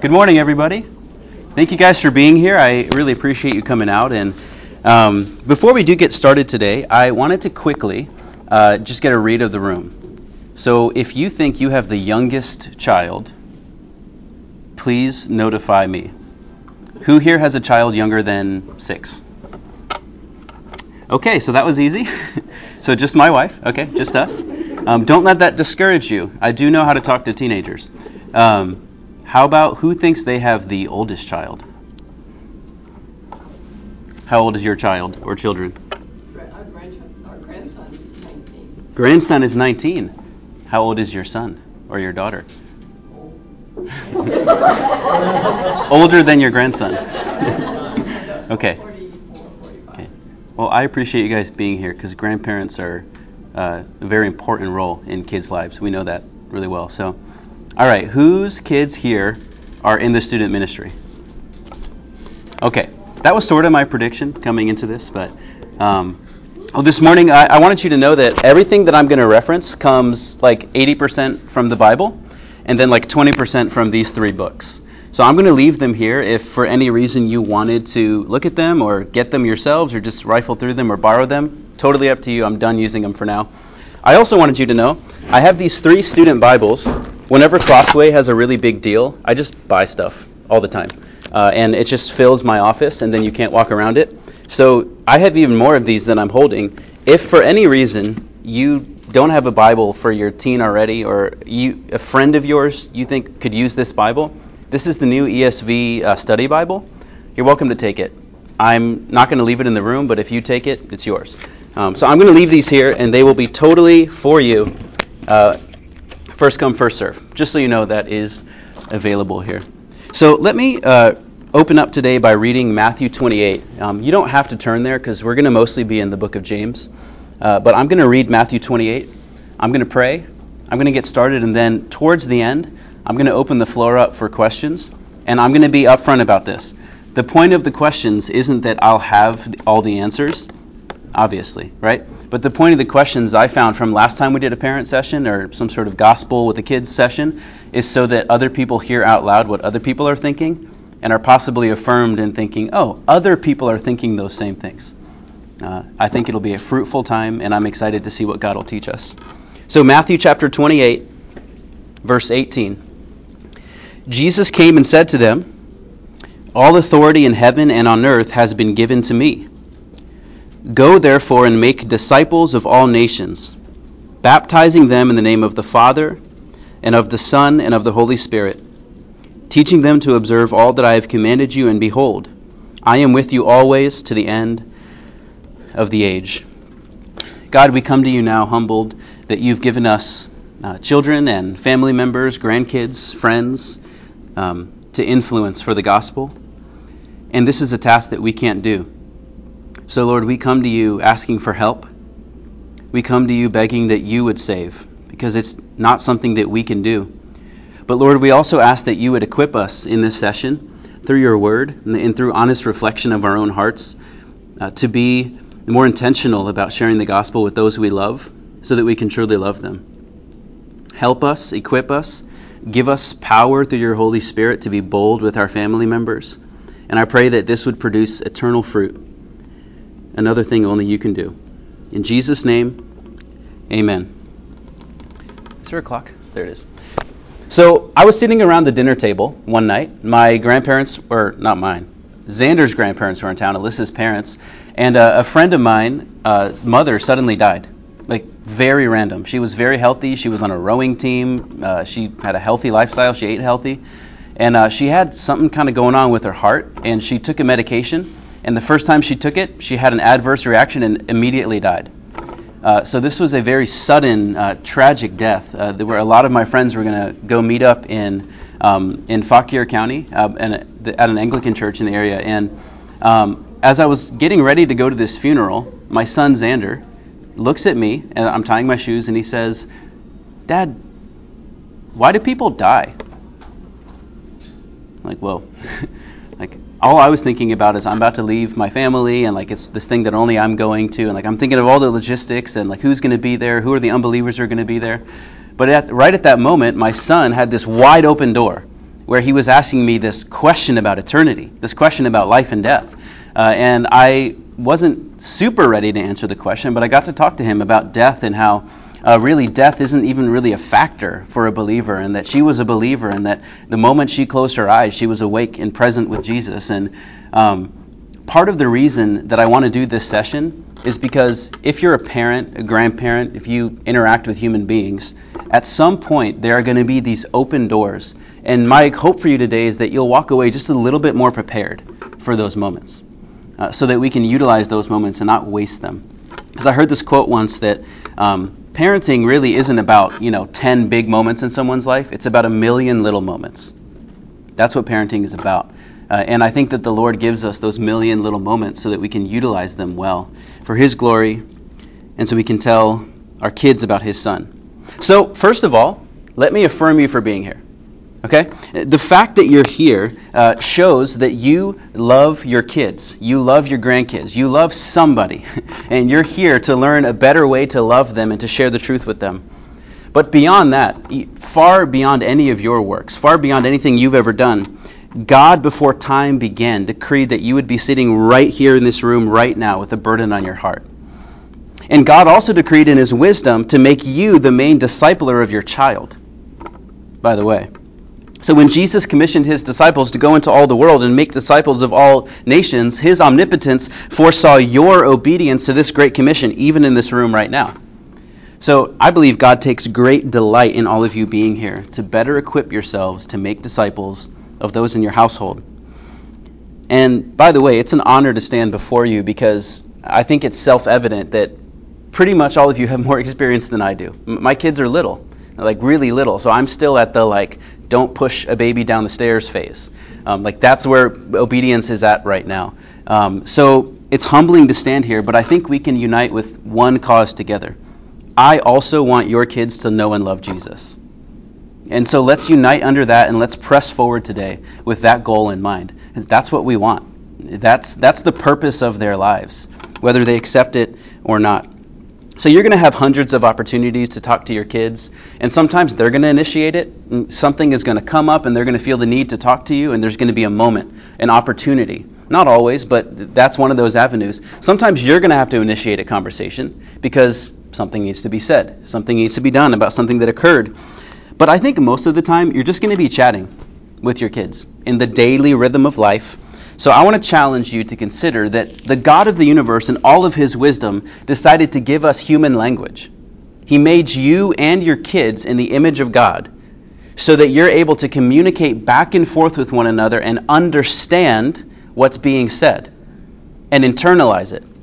Good morning, everybody. Thank you guys for being here. I really appreciate you coming out. And before we do get started today, I wanted to quickly just get a read of the room. So if you think you have the youngest child, please notify me. Who here has a child younger than 6? Okay, so that was easy. So just my wife. Okay, just us. Don't let that discourage you. I do know how to talk to teenagers. How about who thinks they have the oldest child? How old is your child or children? Our grandson is 19. Grandson is 19. How old is your son or your daughter? Older than your grandson. Okay. 44, 45. Okay. Well, I appreciate you guys being here because grandparents are a very important role in kids' lives. We know that really well. So, all right, whose kids here are in the student ministry? Okay, that was sort of my prediction coming into this, but this morning I wanted you to know that everything that I'm going to reference comes like 80% from the Bible and then like 20% from these 3 books. So I'm going to leave them here if for any reason you wanted to look at them or get them yourselves or just rifle through them or borrow them. Totally up to you. I'm done using them for now. I also wanted you to know I have these 3 student Bibles. Whenever Crossway has a really big deal, I just buy stuff all the time. And it just fills my office, and then you can't walk around it. So I have even more of these than I'm holding. If for any reason you don't have a Bible for your teen already, or a friend of yours you think could use this Bible, this is the new ESV study Bible. You're welcome to take it. I'm not going to leave it in the room, but if you take it, it's yours. So I'm going to leave these here, and they will be totally for you. First come, first serve. Just so you know, that is available here. So let me open up today by reading Matthew 28. You don't have to turn there because we're going to mostly be in the book of James. But I'm going to read Matthew 28. I'm going to pray. I'm going to get started. And then towards the end, I'm going to open the floor up for questions. And I'm going to be upfront about this. The point of the questions isn't that I'll have all the answers, obviously, right? But the point of the questions I found from last time we did a parent session or some sort of gospel with the kids session is so that other people hear out loud what other people are thinking and are possibly affirmed in thinking, oh, other people are thinking those same things. I think it'll be a fruitful time, and I'm excited to see what God will teach us. So Matthew chapter 28, verse 18. Jesus came and said to them, "All authority in heaven and on earth has been given to me. Go therefore and make disciples of all nations, baptizing them in the name of the Father, and of the Son, and of the Holy Spirit, teaching them to observe all that I have commanded you, and behold, I am with you always to the end of the age." God, we come to you now humbled that you've given us children and family members, grandkids, friends, to influence for the gospel. And this is a task that we can't do. So, Lord, we come to you asking for help. We come to you begging that you would save, because it's not something that we can do. But, Lord, we also ask that you would equip us in this session through your word and through honest reflection of our own hearts to be more intentional about sharing the gospel with those we love so that we can truly love them. Help us, equip us, give us power through your Holy Spirit to be bold with our family members. And I pray that this would produce eternal fruit, another thing only you can do. In Jesus' name, amen. Is there a clock? There it is. So I was sitting around the dinner table one night. My grandparents, or not mine, Xander's grandparents were in town, Alyssa's parents, and a friend of mine's mother suddenly died. Like, very random. She was very healthy. She was on a rowing team. She had a healthy lifestyle. She ate healthy. And she had something kind of going on with her heart, and she took a medication. And the first time she took it, she had an adverse reaction and immediately died. So this was a very sudden, tragic death. Where a lot of my friends were going to go meet up in Fauquier County at an Anglican church in the area. And as I was getting ready to go to this funeral, my son Xander looks at me, and I'm tying my shoes, and he says, "Dad, why do people die?" I'm like, whoa. Like, all I was thinking about is I'm about to leave my family, and like it's this thing that only I'm going to, and like I'm thinking of all the logistics and like who's going to be there, who are the unbelievers who are going to be there. But right at that moment, my son had this wide open door where he was asking me this question about eternity, this question about life and death. And I wasn't super ready to answer the question, but I got to talk to him about death and how really death isn't even really a factor for a believer, and that she was a believer, and that the moment she closed her eyes, she was awake and present with Jesus. And part of the reason that I want to do this session is because if you're a parent, a grandparent, if you interact with human beings, at some point there are going to be these open doors. And my hope for you today is that you'll walk away just a little bit more prepared for those moments, so that we can utilize those moments and not waste them. Because I heard this quote once that parenting really isn't about 10 big moments in someone's life. It's about 1 million little moments. That's what parenting is about. And I think that the Lord gives us those 1 million little moments so that we can utilize them well for His glory, and so we can tell our kids about His Son. So first of all, let me affirm you for being here. Okay? The fact that you're here shows that you love your kids, you love your grandkids, you love somebody, and you're here to learn a better way to love them and to share the truth with them. But beyond that, far beyond any of your works, far beyond anything you've ever done, God, before time began, decreed that you would be sitting right here in this room right now with a burden on your heart. And God also decreed in His wisdom to make you the main discipler of your child, by the way. So when Jesus commissioned His disciples to go into all the world and make disciples of all nations, His omnipotence foresaw your obedience to this great commission, even in this room right now. So I believe God takes great delight in all of you being here to better equip yourselves to make disciples of those in your household. And by the way, it's an honor to stand before you, because I think it's self-evident that pretty much all of you have more experience than I do. My kids are little, like really little, so I'm still at the don't push a baby down the stairs phase. That's where obedience is at right now. So it's humbling to stand here, but I think we can unite with one cause together. I also want your kids to know and love Jesus. And so let's unite under that, and let's press forward today with that goal in mind. Because that's what we want. That's the purpose of their lives, whether they accept it or not. So you're going to have hundreds of opportunities to talk to your kids, and sometimes they're going to initiate it. Something is going to come up, and they're going to feel the need to talk to you, and there's going to be a moment, an opportunity. Not always, but that's one of those avenues. Sometimes you're going to have to initiate a conversation because something needs to be said, something needs to be done about something that occurred. But I think most of the time, you're just going to be chatting with your kids in the daily rhythm of life. So I want to challenge you to consider that the God of the universe, in all of His wisdom, decided to give us human language. He made you and your kids in the image of God so that you're able to communicate back and forth with one another and understand what's being said and internalize it.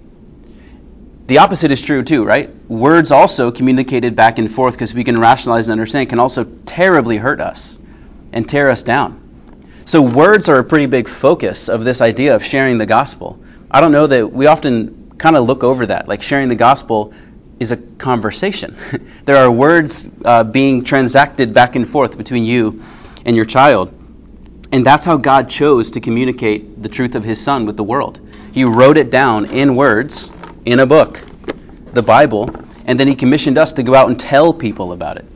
The opposite is true too, right? Words also communicated back and forth, because we can rationalize and understand, can also terribly hurt us and tear us down. So words are a pretty big focus of this idea of sharing the gospel. I don't know that we often kind of look over that, like sharing the gospel is a conversation. There are words being transacted back and forth between you and your child. And that's how God chose to communicate the truth of His Son with the world. He wrote it down in words in a book, the Bible, and then He commissioned us to go out and tell people about it.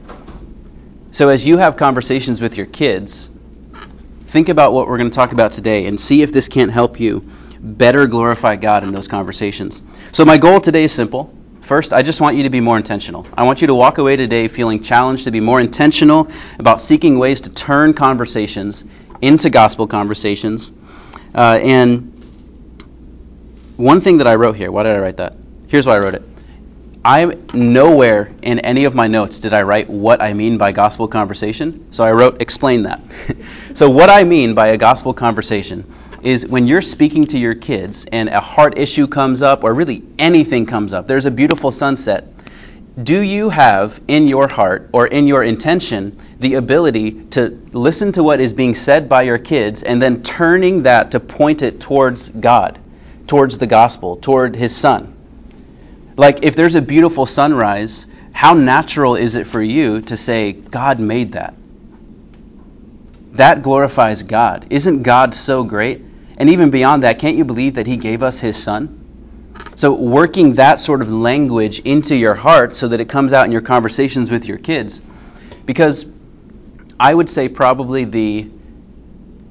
So as you have conversations with your kids, think about what we're going to talk about today and see if this can't help you better glorify God in those conversations. So my goal today is simple. First, I just want you to be more intentional. I want you to walk away today feeling challenged to be more intentional about seeking ways to turn conversations into gospel conversations. And one thing that I wrote here, why did I write that? Here's why I wrote it. Nowhere in any of my notes did I write what I mean by gospel conversation. So I wrote, explain that. So what I mean by a gospel conversation is when you're speaking to your kids and a heart issue comes up, or really anything comes up, there's a beautiful sunset. Do you have in your heart or in your intention the ability to listen to what is being said by your kids and then turning that to point it towards God, towards the gospel, toward His Son? Like if there's a beautiful sunrise, how natural is it for you to say, God made that? That glorifies God. Isn't God so great? And even beyond that, can't you believe that He gave us His Son? So working that sort of language into your heart so that it comes out in your conversations with your kids. Because I would say probably the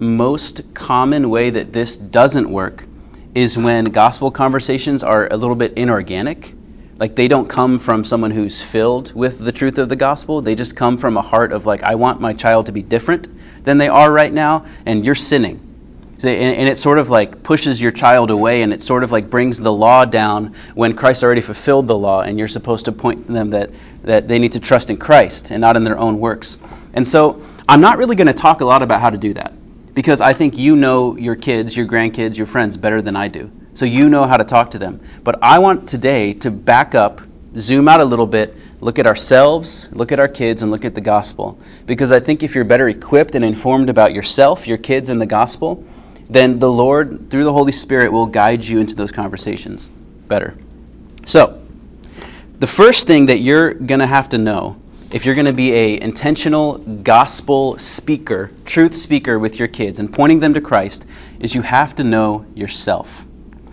most common way that this doesn't work is when gospel conversations are a little bit inorganic. Like they don't come from someone who's filled with the truth of the gospel. They just come from a heart of like, I want my child to be different than they are right now, and you're sinning. And it sort of like pushes your child away, and it sort of like brings the law down when Christ already fulfilled the law, and you're supposed to point them that they need to trust in Christ and not in their own works. And so I'm not really going to talk a lot about how to do that, because I think you know your kids, your grandkids, your friends better than I do. So you know how to talk to them. But I want today to back up, zoom out a little bit, look at ourselves, look at our kids, and look at the gospel. Because I think if you're better equipped and informed about yourself, your kids, and the gospel, then the Lord, through the Holy Spirit, will guide you into those conversations better. So, the first thing that you're going to have to know, if you're going to be an intentional gospel speaker, truth speaker with your kids and pointing them to Christ, is you have to know yourself.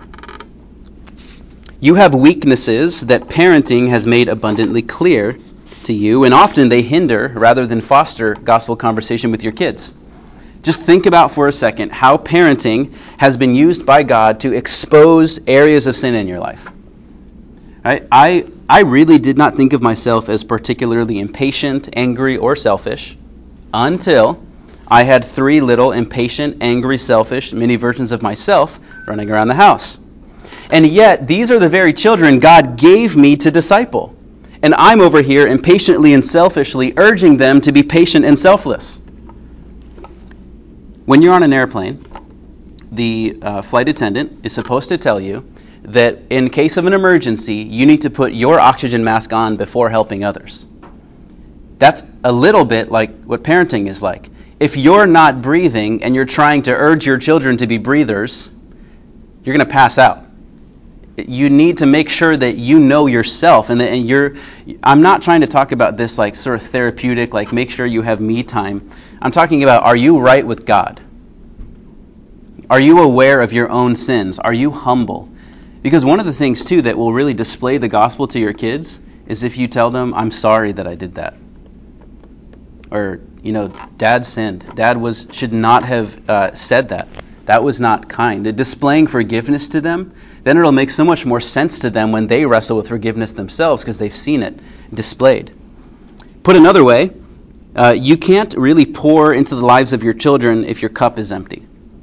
You have weaknesses that parenting has made abundantly clear to you, and often they hinder rather than foster gospel conversation with your kids. Just think about for a second how parenting has been used by God to expose areas of sin in your life. Right? I really did not think of myself as particularly impatient, angry, or selfish until I had 3 little impatient, angry, selfish mini versions of myself running around the house. And yet, these are the very children God gave me to disciple. And I'm over here impatiently and selfishly urging them to be patient and selfless. When you're on an airplane, the flight attendant is supposed to tell you that in case of an emergency, you need to put your oxygen mask on before helping others. That's a little bit like what parenting is like. If you're not breathing and you're trying to urge your children to be breathers, you're going to pass out. You need to make sure that you know yourself, and I'm not trying to talk about this like sort of therapeutic, like make sure you have me time. I'm talking about, are you right with God? Are you aware of your own sins? Are you humble? Because one of the things too that will really display the gospel to your kids is if you tell them, I'm sorry that I did that. Or, Dad sinned. Dad should not have said that. That was not kind. Displaying forgiveness to them, then it'll make so much more sense to them when they wrestle with forgiveness themselves because they've seen it displayed. Put another way, you can't really pour into the lives of your children if your cup is empty.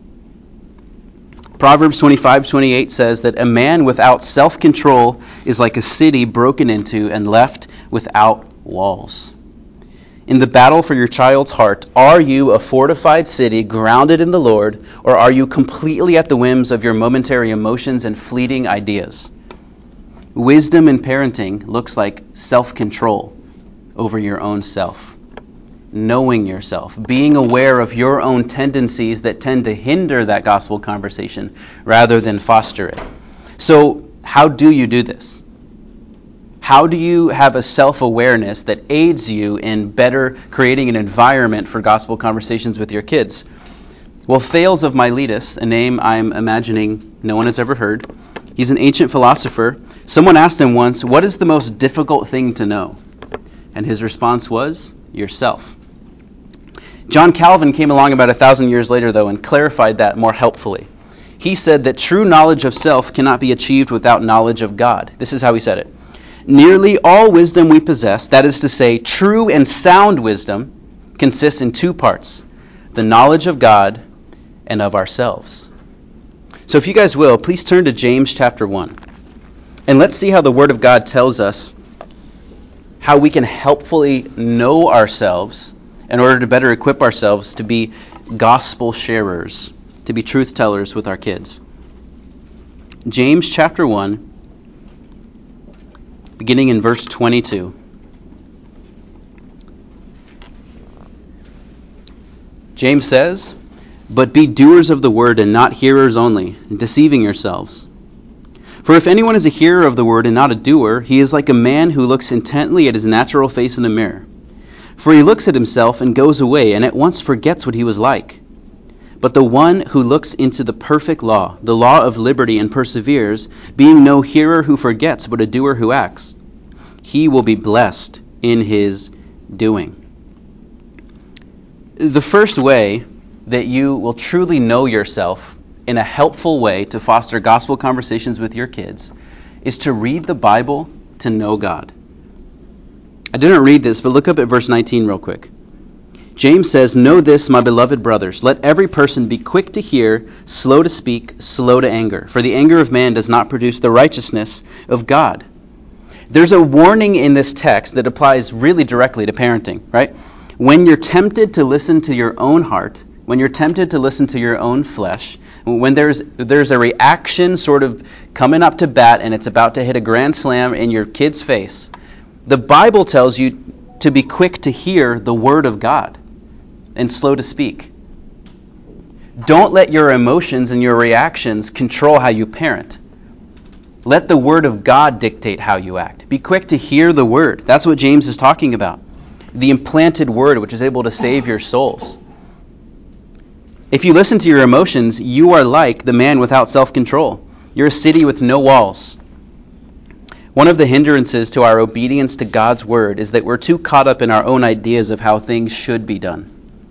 Proverbs 25:28 says that a man without self-control is like a city broken into and left without walls. In the battle for your child's heart, are you a fortified city grounded in the Lord, or are you completely at the whims of your momentary emotions and fleeting ideas? Wisdom in parenting looks like self-control over your own self. Knowing yourself, being aware of your own tendencies that tend to hinder that gospel conversation rather than foster it. So, how do you do this? How do you have a self-awareness that aids you in better creating an environment for gospel conversations with your kids? Well, Thales of Miletus, a name I'm imagining no one has ever heard, he's an ancient philosopher. Someone asked him once, what is the most difficult thing to know? And his response was, yourself. John Calvin came along about 1,000 years later, though, and clarified that more helpfully. He said that true knowledge of self cannot be achieved without knowledge of God. This is how he said it. Nearly all wisdom we possess, that is to say, true and sound wisdom, consists in 2 parts, the knowledge of God and of ourselves. So if you guys will, please turn to James chapter 1. And let's see how the Word of God tells us how we can helpfully know ourselves in order to better equip ourselves to be gospel sharers, to be truth tellers with our kids. James chapter 1, beginning in verse 22. James says, "But be doers of the word and not hearers only, deceiving yourselves. For if anyone is a hearer of the word and not a doer, he is like a man who looks intently at his natural face in the mirror. For he looks at himself and goes away and at once forgets what he was like. But the one who looks into the perfect law, the law of liberty, and perseveres, being no hearer who forgets, but a doer who acts, he will be blessed in his doing." The first way that you will truly know yourself in a helpful way to foster gospel conversations with your kids is to read the Bible to know God. I didn't read this, but look up at verse 19 real quick. James says, "Know this, my beloved brothers, let every person be quick to hear, slow to speak, slow to anger. For the anger of man does not produce the righteousness of God." There's a warning in this text that applies really directly to parenting, right? When you're tempted to listen to your own heart, when you're tempted to listen to your own flesh, when there's a reaction sort of coming up to bat and it's about to hit a grand slam in your kid's face, the Bible tells you to be quick to hear the word of God and slow to speak. Don't let your emotions and your reactions control how you parent. Let the word of God dictate how you act. Be quick to hear the word. That's what James is talking about. The implanted word which is able to save your souls. If you listen to your emotions, you are like the man without self-control. You're a city with no walls. One of the hindrances to our obedience to God's word is that we're too caught up in our own ideas of how things should be done.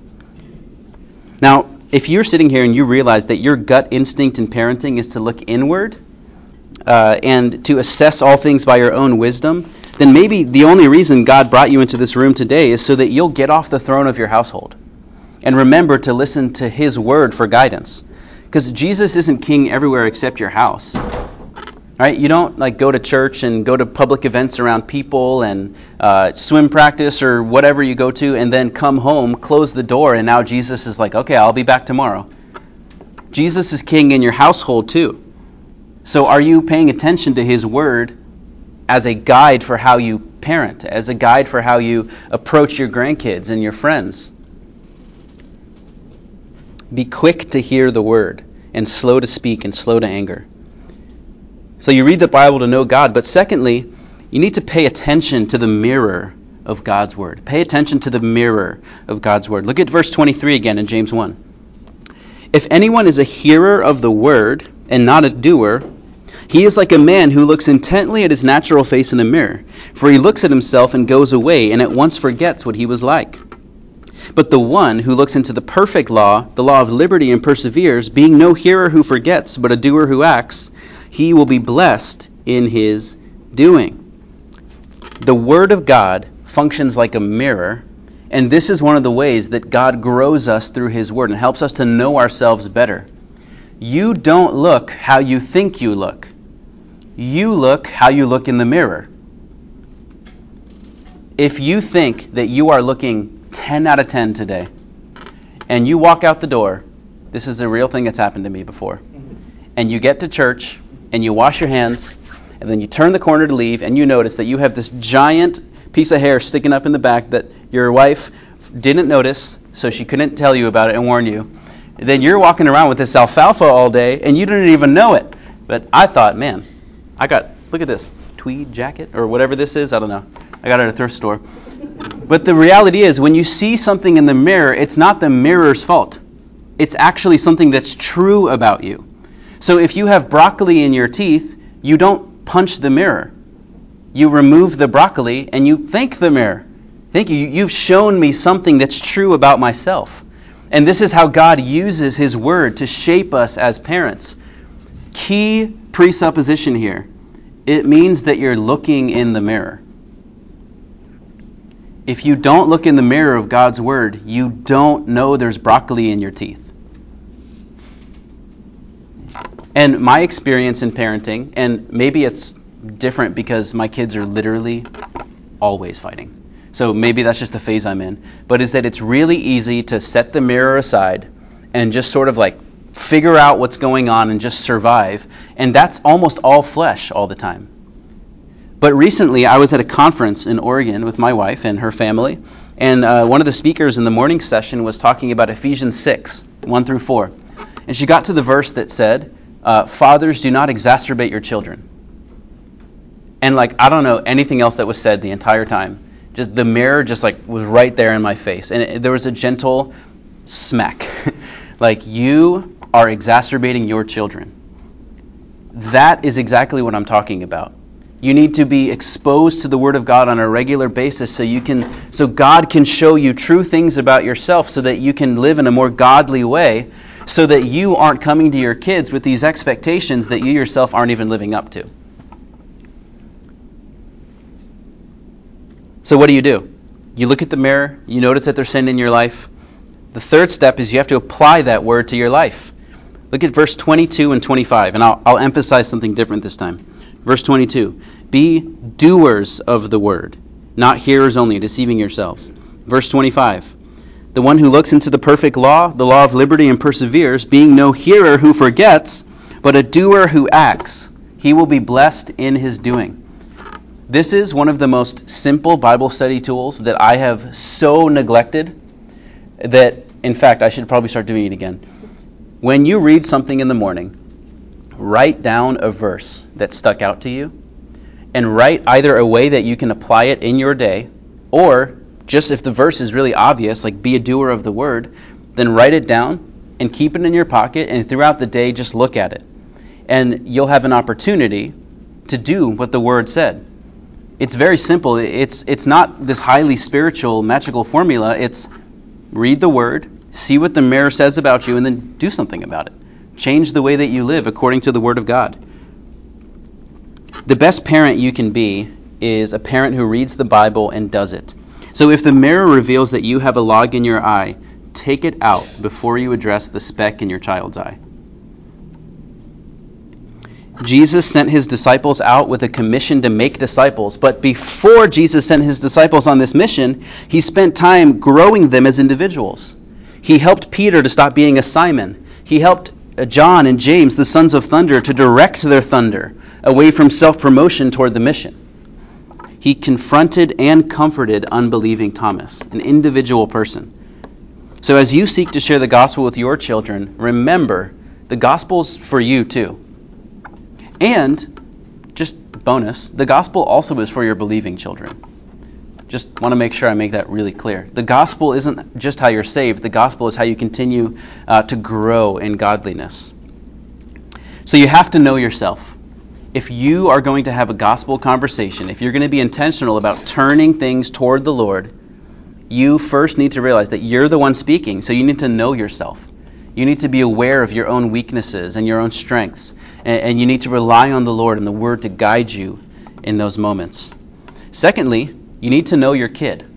Now, if you're sitting here and you realize that your gut instinct in parenting is to look inward and to assess all things by your own wisdom, then maybe the only reason God brought you into this room today is so that you'll get off the throne of your household and remember to listen to his word for guidance. Because Jesus isn't king everywhere except your house. Right? You don't go to church and go to public events around people and swim practice or whatever you go to and then come home, close the door, and now Jesus is like, okay, I'll be back tomorrow. Jesus is king in your household too. So are you paying attention to his word as a guide for how you parent, as a guide for how you approach your grandkids and your friends? Be quick to hear the word and slow to speak and slow to anger. So you read the Bible to know God, but secondly, you need to pay attention to the mirror of God's word. Pay attention to the mirror of God's word. Look at verse 23 again in James 1. "If anyone is a hearer of the word and not a doer, he is like a man who looks intently at his natural face in a mirror. For he looks at himself and goes away and at once forgets what he was like. But the one who looks into the perfect law, the law of liberty, and perseveres, being no hearer who forgets, but a doer who acts, he will be blessed in his doing." The Word of God functions like a mirror, and this is one of the ways that God grows us through his Word and helps us to know ourselves better. You don't look how you think you look. You look how you look in the mirror. If you think that you are looking 10 out of 10 today, and you walk out the door, this is a real thing that's happened to me before, and you get to church, and you wash your hands, and then you turn the corner to leave, and you notice that you have this giant piece of hair sticking up in the back that your wife didn't notice, so she couldn't tell you about it and warn you. And then you're walking around with this alfalfa all day, and you didn't even know it. But I thought, man, look at this tweed jacket, or whatever this is, I don't know. I got it at a thrift store. But the reality is, when you see something in the mirror, it's not the mirror's fault. It's actually something that's true about you. So if you have broccoli in your teeth, you don't punch the mirror. You remove the broccoli and you thank the mirror. Thank you. You've shown me something that's true about myself. And this is how God uses his word to shape us as parents. Key presupposition here. It means that you're looking in the mirror. If you don't look in the mirror of God's word, you don't know there's broccoli in your teeth. And my experience in parenting, and maybe it's different because my kids are literally always fighting. So maybe that's just the phase I'm in. But is that it's really easy to set the mirror aside and just sort of figure out what's going on and just survive. And that's almost all flesh all the time. But recently I was at a conference in Oregon with my wife and her family. And one of the speakers in the morning session was talking about Ephesians 6, 1 through 4. And she got to the verse that said, fathers, do not exacerbate your children. And I don't know anything else that was said the entire time. Just the mirror was right there in my face. And there was a gentle smack. You are exacerbating your children. That is exactly what I'm talking about. You need to be exposed to the Word of God on a regular basis so God can show you true things about yourself so that you can live in a more godly way, so that you aren't coming to your kids with these expectations that you yourself aren't even living up to. So what do? You look at the mirror, you notice that there's sin in your life. The third step is you have to apply that word to your life. Look at verse 22 and 25, and I'll emphasize something different this time. Verse 22, be doers of the word, not hearers only, deceiving yourselves. Verse 25, the one who looks into the perfect law, the law of liberty, and perseveres, being no hearer who forgets, but a doer who acts, he will be blessed in his doing. This is one of the most simple Bible study tools that I have so neglected that, in fact, I should probably start doing it again. When you read something in the morning, write down a verse that stuck out to you, and write either a way that you can apply it in your day, or just if the verse is really obvious, like be a doer of the word, then write it down and keep it in your pocket, and throughout the day just look at it. And you'll have an opportunity to do what the word said. It's very simple. It's not this highly spiritual, magical formula. It's read the word, see what the mirror says about you, and then do something about it. Change the way that you live according to the Word of God. The best parent you can be is a parent who reads the Bible and does it. So if the mirror reveals that you have a log in your eye, take it out before you address the speck in your child's eye. Jesus sent his disciples out with a commission to make disciples, but before Jesus sent his disciples on this mission, he spent time growing them as individuals. He helped Peter to stop being a Simon. He helped John and James, the sons of thunder, to direct their thunder away from self-promotion toward the mission. He confronted and comforted unbelieving Thomas, an individual person. So as you seek to share the gospel with your children, remember, the gospel's for you too. And, just bonus, the gospel also is for your believing children. Just want to make sure I make that really clear. The gospel isn't just how you're saved. The gospel is how you continue to grow in godliness. So you have to know yourself. If you are going to have a gospel conversation, if you're going to be intentional about turning things toward the Lord, you first need to realize that you're the one speaking, so you need to know yourself. You need to be aware of your own weaknesses and your own strengths, and you need to rely on the Lord and the Word to guide you in those moments. Secondly, you need to know your kid.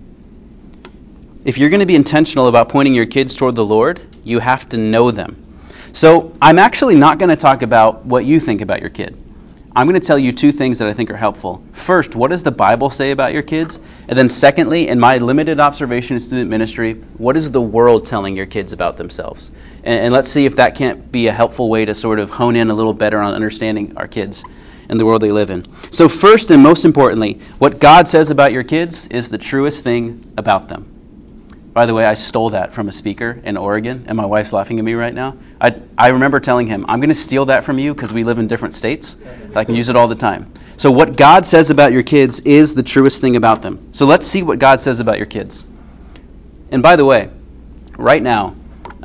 If you're going to be intentional about pointing your kids toward the Lord, you have to know them. So I'm actually not going to talk about what you think about your kid. I'm going to tell you two things that I think are helpful. First, what does the Bible say about your kids? And then secondly, in my limited observation in student ministry, what is the world telling your kids about themselves? And let's see if that can't be a helpful way to sort of hone in a little better on understanding our kids and the world they live in. So first and most importantly, what God says about your kids is the truest thing about them. By the way, I stole that from a speaker in Oregon, and my wife's laughing at me right now. I remember telling him, I'm going to steal that from you because we live in different states. I can use it all the time. So what God says about your kids is the truest thing about them. So let's see what God says about your kids. And by the way, right now,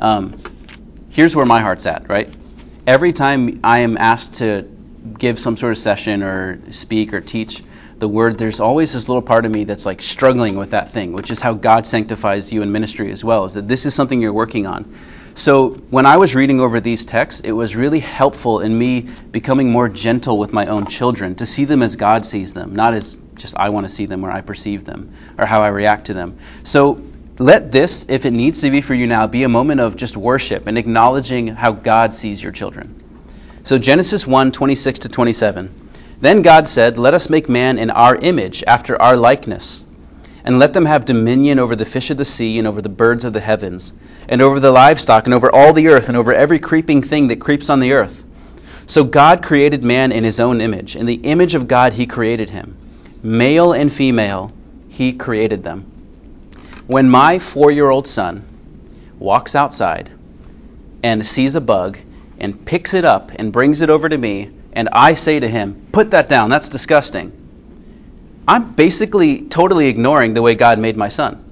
here's where my heart's at, right? Every time I am asked to give some sort of session or speak or teach the word, there's always this little part of me that's like struggling with that thing, which is how God sanctifies you in ministry as well, is that this is something you're working on. So when I was reading over these texts, it was really helpful in me becoming more gentle with my own children, to see them as God sees them, not as just I want to see them or I perceive them or how I react to them. So let this, if it needs to be for you now, be a moment of just worship and acknowledging how God sees your children. So Genesis 1:26-27. Then God said, let us make man in our image, after our likeness, and let them have dominion over the fish of the sea and over the birds of the heavens, and over the livestock and over all the earth and over every creeping thing that creeps on the earth. So God created man in his own image. In the image of God he created him. Male and female, he created them. When my 4-year-old son walks outside and sees a bug and picks it up and brings it over to me, and I say to him, put that down, that's disgusting, I'm basically totally ignoring the way God made my son.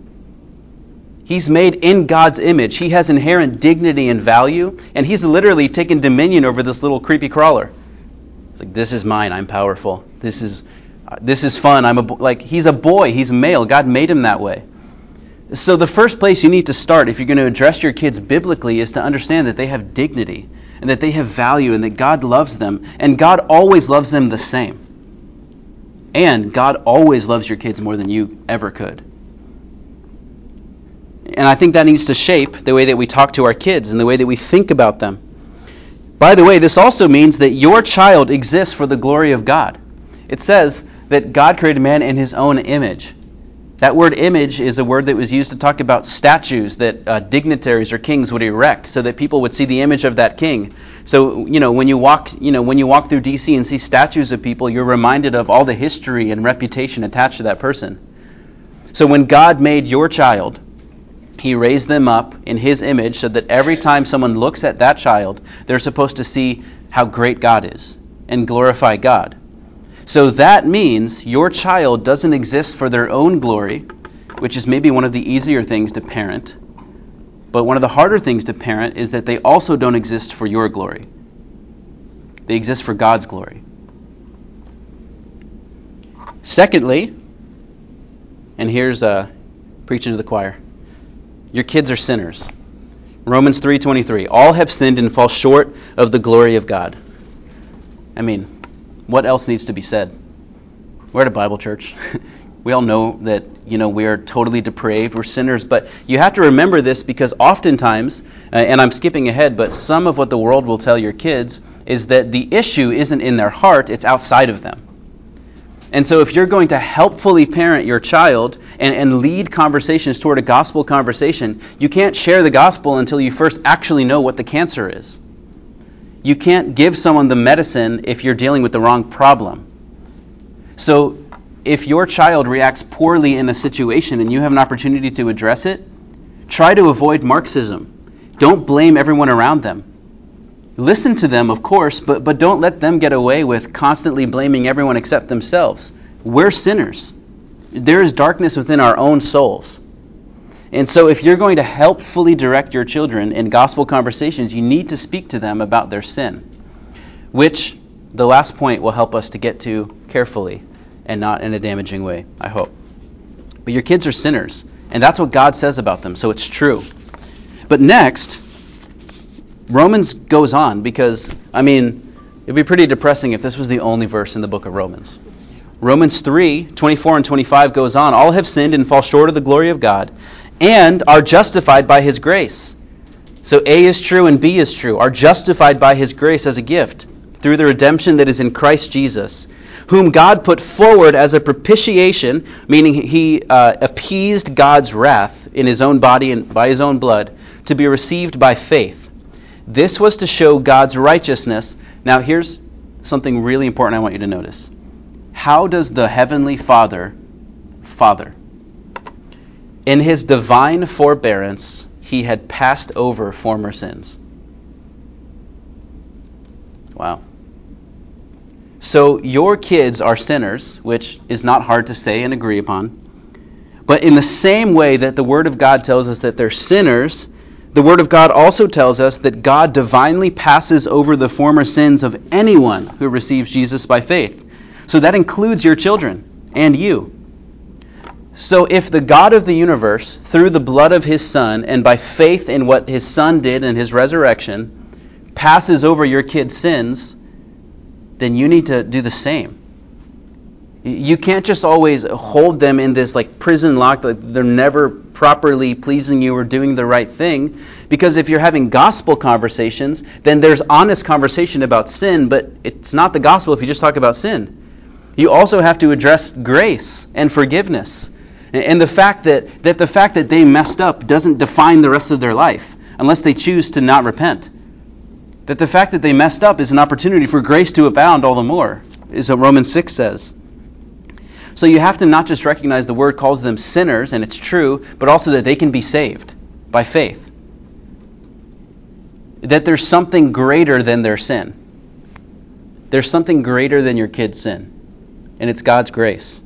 He's made in God's image. He has inherent dignity and value, and he's literally taken dominion over this little creepy crawler. It's like, this is mine, I'm powerful. This is fun. He's a boy, he's male. God made him that way. So the first place you need to start if you're going to address your kids biblically is to understand that they have dignity and that they have value and that God loves them, and God always loves them the same. And God always loves your kids more than you ever could. And I think that needs to shape the way that we talk to our kids and the way that we think about them. By the way, this also means that your child exists for the glory of God. It says that God created man in his own image. That word image is a word that was used to talk about statues that dignitaries or kings would erect so that people would see the image of that king. So, when you walk through DC and see statues of people, you're reminded of all the history and reputation attached to that person. So when God made your child, he raised them up in his image so that every time someone looks at that child, they're supposed to see how great God is and glorify God. So that means your child doesn't exist for their own glory, which is maybe one of the easier things to parent. But one of the harder things to parent is that they also don't exist for your glory. They exist for God's glory. Secondly, and here's preaching to the choir, your kids are sinners. Romans 3:23, all have sinned and fall short of the glory of God. I mean, what else needs to be said? We're at a Bible church. We all know that, we are totally depraved. We're sinners. But you have to remember this because oftentimes, and I'm skipping ahead, but some of what the world will tell your kids is that the issue isn't in their heart, it's outside of them. And so if you're going to helpfully parent your child and lead conversations toward a gospel conversation, you can't share the gospel until you first actually know what the cancer is. You can't give someone the medicine if you're dealing with the wrong problem. So if your child reacts poorly in a situation and you have an opportunity to address it, try to avoid Marxism. Don't blame everyone around them. Listen to them, of course, but don't let them get away with constantly blaming everyone except themselves. We're sinners. There is darkness within our own souls. And so if you're going to helpfully direct your children in gospel conversations, you need to speak to them about their sin, which the last point will help us to get to carefully and not in a damaging way, I hope. But your kids are sinners, and that's what God says about them, so it's true. But next, Romans goes on because, it'd be pretty depressing if this was the only verse in the book of Romans. Romans 3:24 and 25 goes on, all have sinned and fall short of the glory of God and are justified by his grace. So A is true and B is true, are justified by his grace as a gift through the redemption that is in Christ Jesus, whom God put forward as a propitiation, meaning he appeased God's wrath in his own body and by his own blood, to be received by faith. This was to show God's righteousness. Now here's something really important I want you to notice. How does the Heavenly Father? In his divine forbearance, he had passed over former sins. Wow. So your kids are sinners, which is not hard to say and agree upon. But in the same way that the Word of God tells us that they're sinners, the Word of God also tells us that God divinely passes over the former sins of anyone who receives Jesus by faith. So that includes your children and you. So if the God of the universe, through the blood of his Son and by faith in what his Son did in his resurrection, passes over your kids' sins, then you need to do the same. You can't just always hold them in this prison lock, that they're never properly pleasing you or doing the right thing. Because if you're having gospel conversations, then there's honest conversation about sin, but it's not the gospel if you just talk about sin. You also have to address grace and forgiveness. And the fact that they messed up doesn't define the rest of their life, unless they choose to not repent. That the fact that they messed up is an opportunity for grace to abound all the more, is what Romans 6 says. So you have to not just recognize the Word calls them sinners, and it's true, but also that they can be saved by faith. That there's something greater than their sin. There's something greater than your kid's sin, and it's God's grace.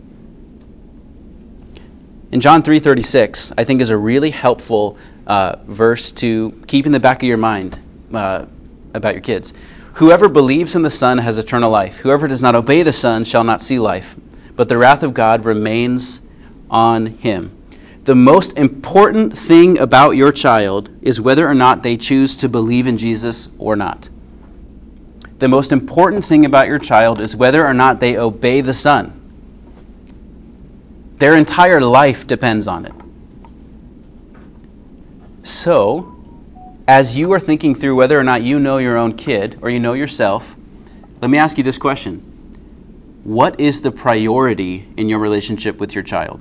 In John 3:36, I think is a really helpful verse to keep in the back of your mind about your kids. Whoever believes in the Son has eternal life. Whoever does not obey the Son shall not see life, but the wrath of God remains on him. The most important thing about your child is whether or not they choose to believe in Jesus or not. The most important thing about your child is whether or not they obey the Son. Their entire life depends on it. So, as you are thinking through whether or not you know your own kid or you know yourself, let me ask you this question. What is the priority in your relationship with your child?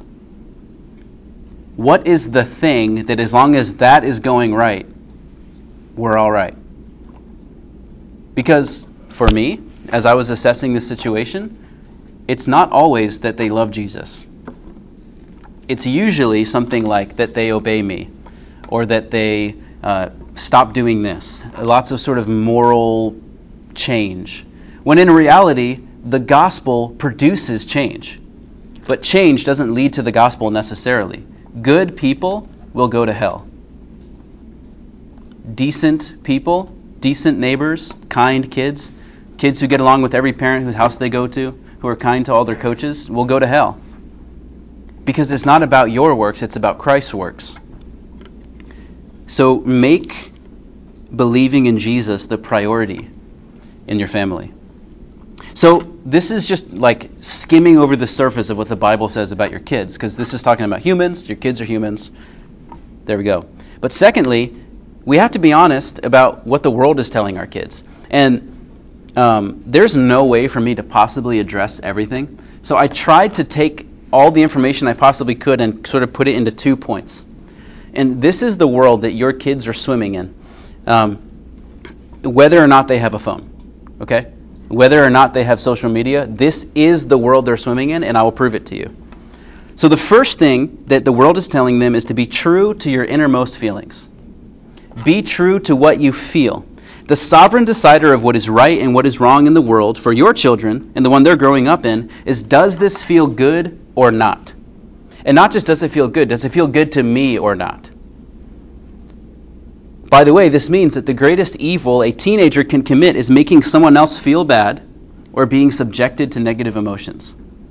What is the thing that as long as that is going right, we're all right? Because for me, as I was assessing this situation, it's not always that they love Jesus. It's usually something like that they obey me, or that they stop doing this. Lots of sort of moral change. When in reality, the gospel produces change. But change doesn't lead to the gospel necessarily. Good people will go to hell. Decent people, decent neighbors, kind kids, kids who get along with every parent whose house they go to, who are kind to all their coaches, will go to hell. Because it's not about your works, it's about Christ's works. So make believing in Jesus the priority in your family. So this is just like skimming over the surface of what the Bible says about your kids, because this is talking about humans. Your kids are humans. There we go. But secondly, we have to be honest about what the world is telling our kids. And there's no way for me to possibly address everything. So I tried to take all the information I possibly could and sort of put it into 2 points. And this is the world that your kids are swimming in, whether or not they have a phone, okay? Whether or not they have social media, this is the world they're swimming in, and I will prove it to you. So the first thing that the world is telling them is to be true to your innermost feelings. Be true to what you feel. The sovereign decider of what is right and what is wrong in the world for your children and the one they're growing up in is, does this feel good or not? And not just does it feel good to me or not? By the way, this means that the greatest evil a teenager can commit is making someone else feel bad or being subjected to negative emotions.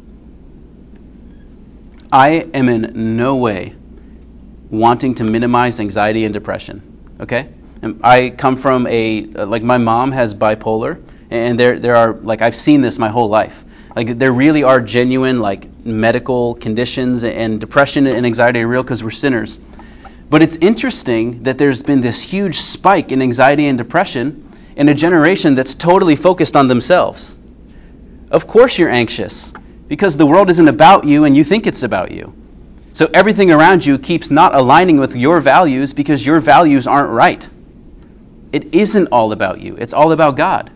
I am in no way wanting to minimize anxiety and depression, okay? And I come from my mom has bipolar, and there are, I've seen this my whole life. There really are genuine, medical conditions, and depression and anxiety are real because we're sinners. But it's interesting that there's been this huge spike in anxiety and depression in a generation that's totally focused on themselves. Of course you're anxious, because the world isn't about you and you think it's about you. So everything around you keeps not aligning with your values because your values aren't right. It isn't all about you. It's all about God.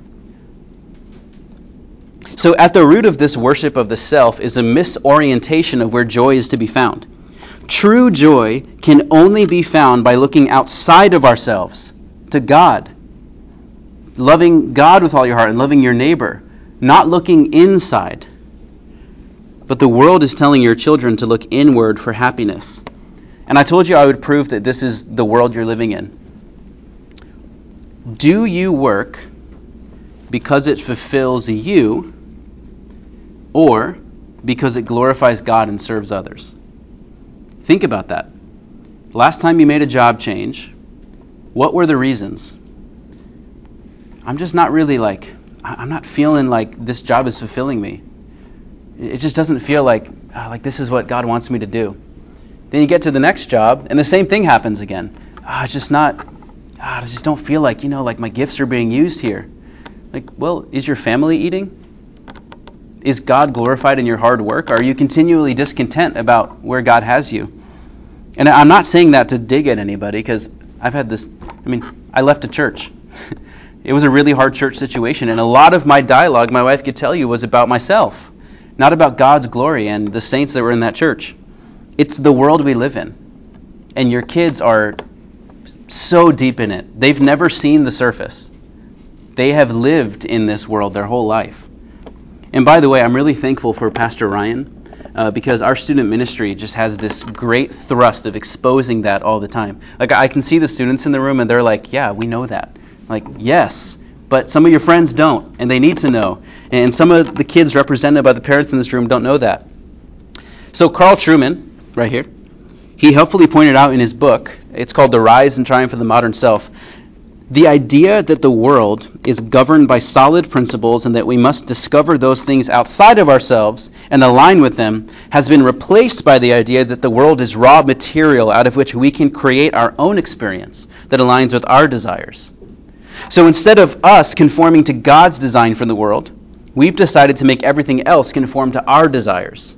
So at the root of this worship of the self is a misorientation of where joy is to be found. True joy can only be found by looking outside of ourselves to God. Loving God with all your heart and loving your neighbor, not looking inside. But the world is telling your children to look inward for happiness. And I told you I would prove that this is the world you're living in. Do you work because it fulfills you, or because it glorifies God and serves others? Think about that. Last time you made a job change, what were the reasons? I'm just not really I'm not feeling like this job is fulfilling me. It just doesn't feel like this is what God wants me to do. Then you get to the next job, and the same thing happens again. I just don't feel like my gifts are being used here. Well, is your family eating? Is God glorified in your hard work? Are you continually discontent about where God has you? And I'm not saying that to dig at anybody, because I've had this, I left a church. It was a really hard church situation, and a lot of my dialogue, my wife could tell you, was about myself, not about God's glory and the saints that were in that church. It's the world we live in, and your kids are so deep in it. They've never seen the surface. They have lived in this world their whole life. And by the way, I'm really thankful for Pastor Ryan, because our student ministry just has this great thrust of exposing that all the time. I can see the students in the room and they're like, yeah, we know that. Yes, but some of your friends don't, and they need to know. And some of the kids represented by the parents in this room don't know that. So Carl Trueman, right here, he helpfully pointed out in his book, it's called The Rise and Triumph of the Modern Self, the idea that the world is governed by solid principles and that we must discover those things outside of ourselves and align with them has been replaced by the idea that the world is raw material out of which we can create our own experience that aligns with our desires. So instead of us conforming to God's design for the world, we've decided to make everything else conform to our desires.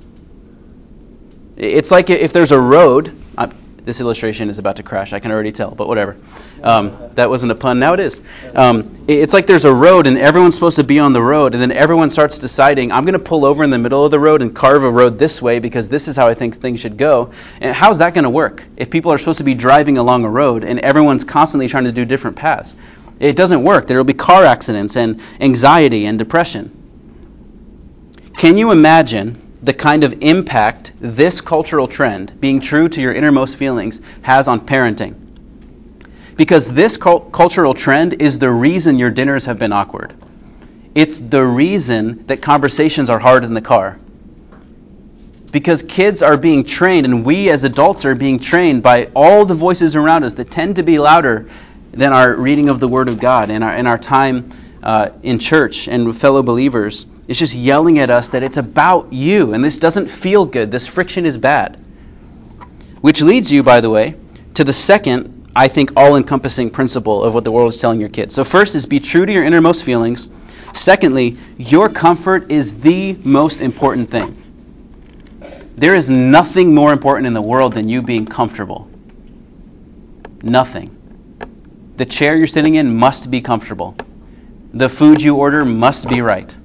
It's like if there's a road. This illustration is about to crash, I can already tell, but whatever. That wasn't a pun, now it is. It's like there's a road and everyone's supposed to be on the road, and then everyone starts deciding, I'm going to pull over in the middle of the road and carve a road this way because this is how I think things should go. And how's that going to work if people are supposed to be driving along a road and everyone's constantly trying to do different paths? It doesn't work. There will be car accidents and anxiety and depression. Can you imagine the kind of impact this cultural trend, being true to your innermost feelings, has on parenting? Because this cultural trend is the reason your dinners have been awkward. It's the reason that conversations are hard in the car. Because kids are being trained, and we as adults are being trained by all the voices around us that tend to be louder than our reading of the Word of God and our time in church and with fellow believers. It's just yelling at us that it's about you, and this doesn't feel good. This friction is bad. Which leads you, by the way, to the second, I think, all-encompassing principle of what the world is telling your kids. So first is be true to your innermost feelings. Secondly, your comfort is the most important thing. There is nothing more important in the world than you being comfortable. Nothing. The chair you're sitting in must be comfortable. The food you order must be right.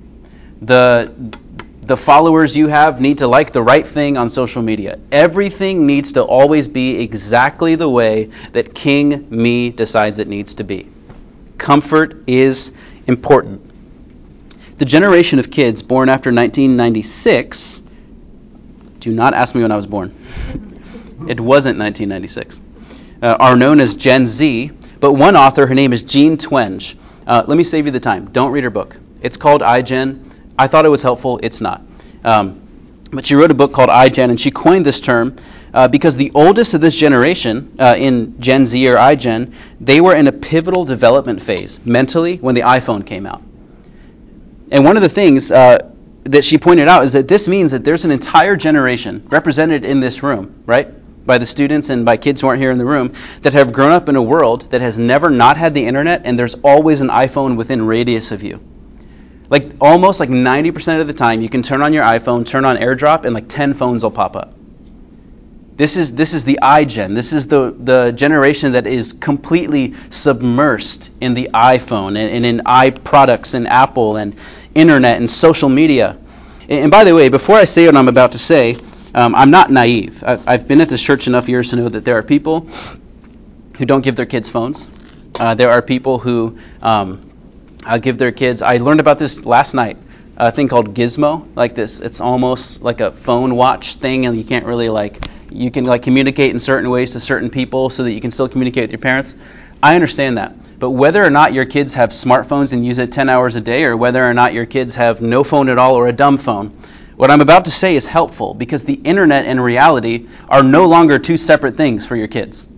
The followers you have need to like the right thing on social media. Everything needs to always be exactly the way that King Me decides it needs to be. Comfort is important. The generation of kids born after 1996, do not ask me when I was born. It wasn't 1996. Are known as Gen Z, but one author, her name is Jean Twenge. Let me save you the time. Don't read her book. It's called iGen. I thought it was helpful. It's not. But she wrote a book called iGen, and she coined this term because the oldest of this generation, in Gen Z or iGen, they were in a pivotal development phase mentally when the iPhone came out. And one of the things that she pointed out is that this means that there's an entire generation represented in this room, right, by the students and by kids who aren't here in the room, that have grown up in a world that has never not had the internet, and there's always an iPhone within radius of you. Like almost like 90% of the time, you can turn on your iPhone, turn on AirDrop, and like 10 phones will pop up. This is the iGen. This is the generation that is completely submersed in the iPhone and in iProducts and Apple and internet and social media. And by the way, before I say what I'm about to say, I'm not naive. I've been at this church enough years to know that there are people who don't give their kids phones. There are people who give their kids. I learned about this last night. A thing called Gizmo, like this. It's almost like a phone watch thing, and you can't really you can communicate in certain ways to certain people so that you can still communicate with your parents. I understand that. But whether or not your kids have smartphones and use it 10 hours a day, or whether or not your kids have no phone at all or a dumb phone, what I'm about to say is helpful because the internet and reality are no longer two separate things for your kids.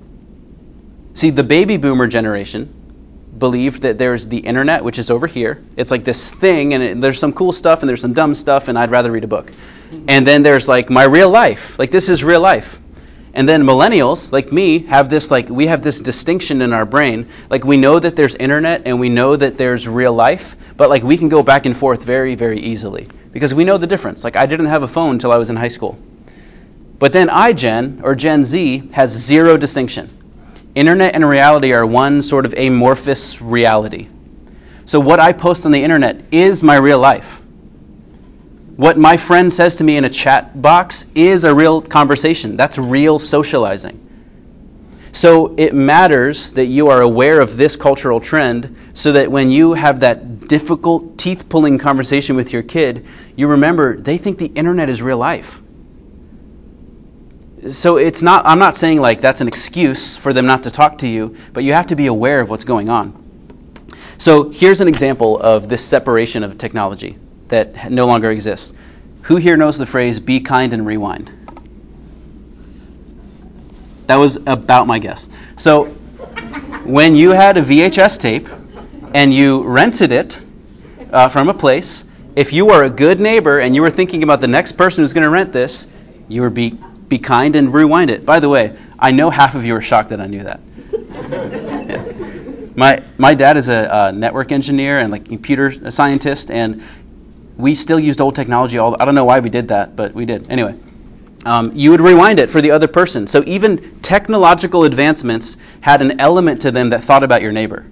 See, the baby boomer generation believed that there's the internet, which is over here. It's like this thing, and there's some cool stuff, and there's some dumb stuff, and I'd rather read a book. And then there's like my real life. Like this is real life. And then millennials, like me, have this we have this distinction in our brain. Like we know that there's internet, and we know that there's real life, but like we can go back and forth very, very easily because we know the difference. Like I didn't have a phone until I was in high school. But then iGen, or Gen Z, has zero distinction. Internet and reality are one sort of amorphous reality. So what I post on the internet is my real life. What my friend says to me in a chat box is a real conversation. That's real socializing. So it matters that you are aware of this cultural trend so that when you have that difficult, teeth-pulling conversation with your kid, you remember they think the internet is real life. So I'm not saying like that's an excuse for them not to talk to you, but you have to be aware of what's going on. So here's an example of this separation of technology that no longer exists. Who here knows the phrase, be kind and rewind? That was about my guess. So when you had a VHS tape and you rented it from a place, if you were a good neighbor and you were thinking about the next person who's going to rent this, you would be kind and rewind it. By the way, I know half of you are shocked that I knew that. Yeah. My dad is a network engineer and like computer scientist, and we still used old technology. I don't know why we did that, but we did. Anyway, you would rewind it for the other person. So even technological advancements had an element to them that thought about your neighbor.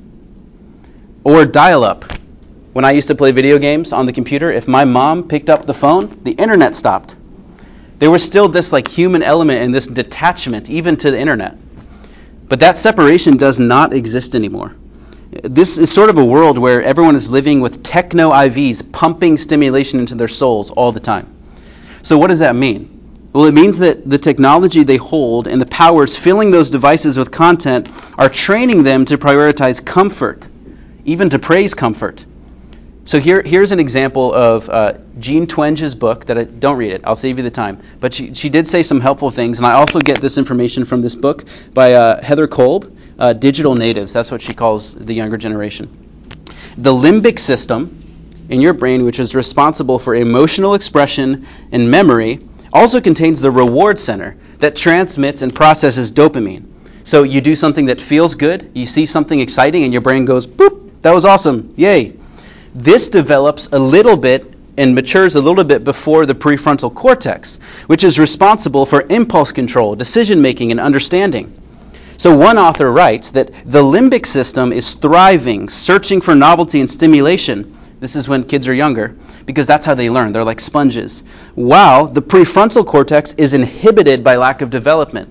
Or dial-up. When I used to play video games on the computer, if my mom picked up the phone, the internet stopped. There was still this like human element and this detachment even to the internet. But that separation does not exist anymore. This is sort of a world where everyone is living with techno IVs pumping stimulation into their souls all the time. So what does that mean? Well, it means that the technology they hold and the powers filling those devices with content are training them to prioritize comfort, even to praise comfort. So here's an example of Jean Twenge's book that don't read it. I'll save you the time. But she did say some helpful things, and I also get this information from this book by Heather Kolb, Digital Natives. That's what she calls the younger generation. The limbic system in your brain, which is responsible for emotional expression and memory, also contains the reward center that transmits and processes dopamine. So you do something that feels good, you see something exciting, and your brain goes, boop, that was awesome, yay. This develops a little bit and matures a little bit before the prefrontal cortex, which is responsible for impulse control, decision making, and understanding. So one author writes that the limbic system is thriving, searching for novelty and stimulation. This is when kids are younger, because that's how they learn. They're like sponges. While the prefrontal cortex is inhibited by lack of development.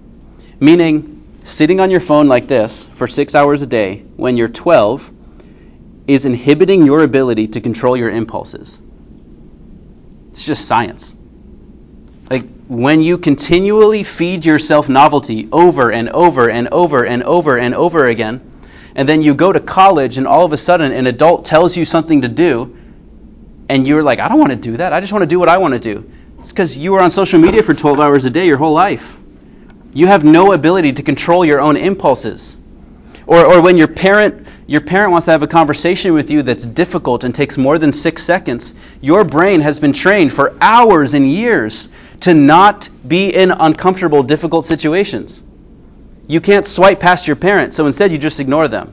Meaning, sitting on your phone like this for 6 hours a day when you're 12 is inhibiting your ability to control your impulses. It's just science. Like, when you continually feed yourself novelty over and over and over and over and over again, and then you go to college and all of a sudden an adult tells you something to do, and you're like, I don't want to do that. I just want to do what I want to do. It's because you were on social media for 12 hours a day your whole life. You have no ability to control your own impulses. Or when your parent wants to have a conversation with you that's difficult and takes more than 6 seconds, your brain has been trained for hours and years to not be in uncomfortable, difficult situations. You can't swipe past your parent, so instead you just ignore them.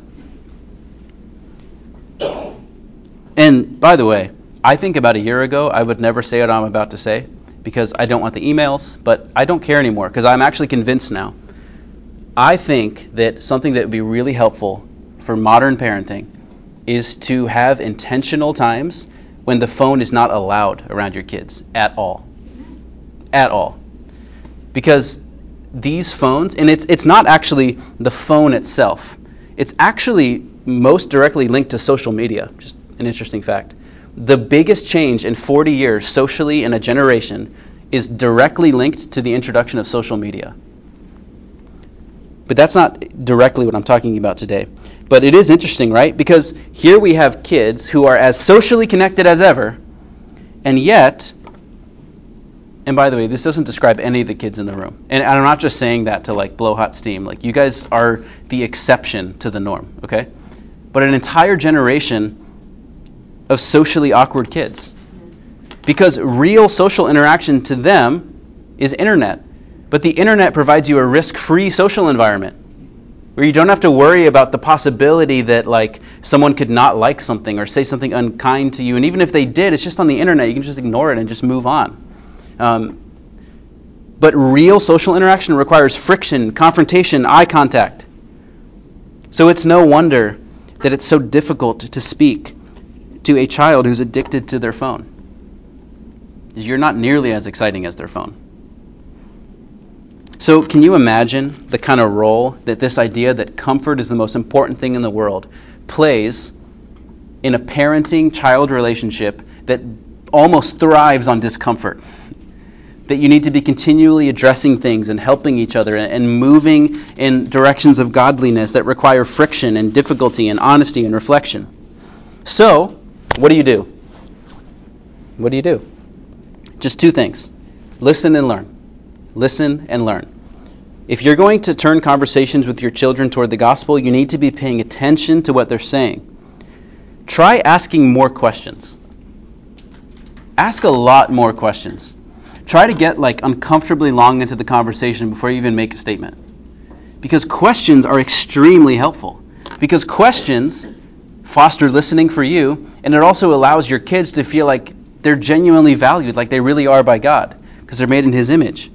And by the way, I think about a year ago I would never say what I'm about to say because I don't want the emails, but I don't care anymore because I'm actually convinced now. I think that something that would be really helpful for modern parenting is to have intentional times when the phone is not allowed around your kids at all. At all. Because these phones, and it's not actually the phone itself. It's actually most directly linked to social media. Just an interesting fact. The biggest change in 40 years socially in a generation is directly linked to the introduction of social media. But that's not directly what I'm talking about today. But it is interesting, right? Because here we have kids who are as socially connected as ever, and yet, and by the way, this doesn't describe any of the kids in the room. And I'm not just saying that to like blow hot steam. Like, you guys are the exception to the norm, okay? But an entire generation of socially awkward kids. Because real social interaction to them is internet. But the internet provides you a risk-free social environment where you don't have to worry about the possibility that like someone could not like something or say something unkind to you. And even if they did, it's just on the internet. You can just ignore it and just move on. But real social interaction requires friction, confrontation, eye contact. So it's no wonder that it's so difficult to speak to a child who's addicted to their phone. You're not nearly as exciting as their phone. So can you imagine the kind of role that this idea that comfort is the most important thing in the world plays in a parenting-child relationship that almost thrives on discomfort? that you need to be continually addressing things and helping each other and moving in directions of godliness that require friction and difficulty and honesty and reflection. So, what do? What do? Just two things. Listen and learn. Listen and learn. If you're going to turn conversations with your children toward the gospel, you need to be paying attention to what they're saying. Try asking more questions. Ask a lot more questions. Try to get uncomfortably long into the conversation before you even make a statement. Because questions are extremely helpful. Because questions foster listening for you, and it also allows your kids to feel like they're genuinely valued, like they really are by God, because they're made in His image.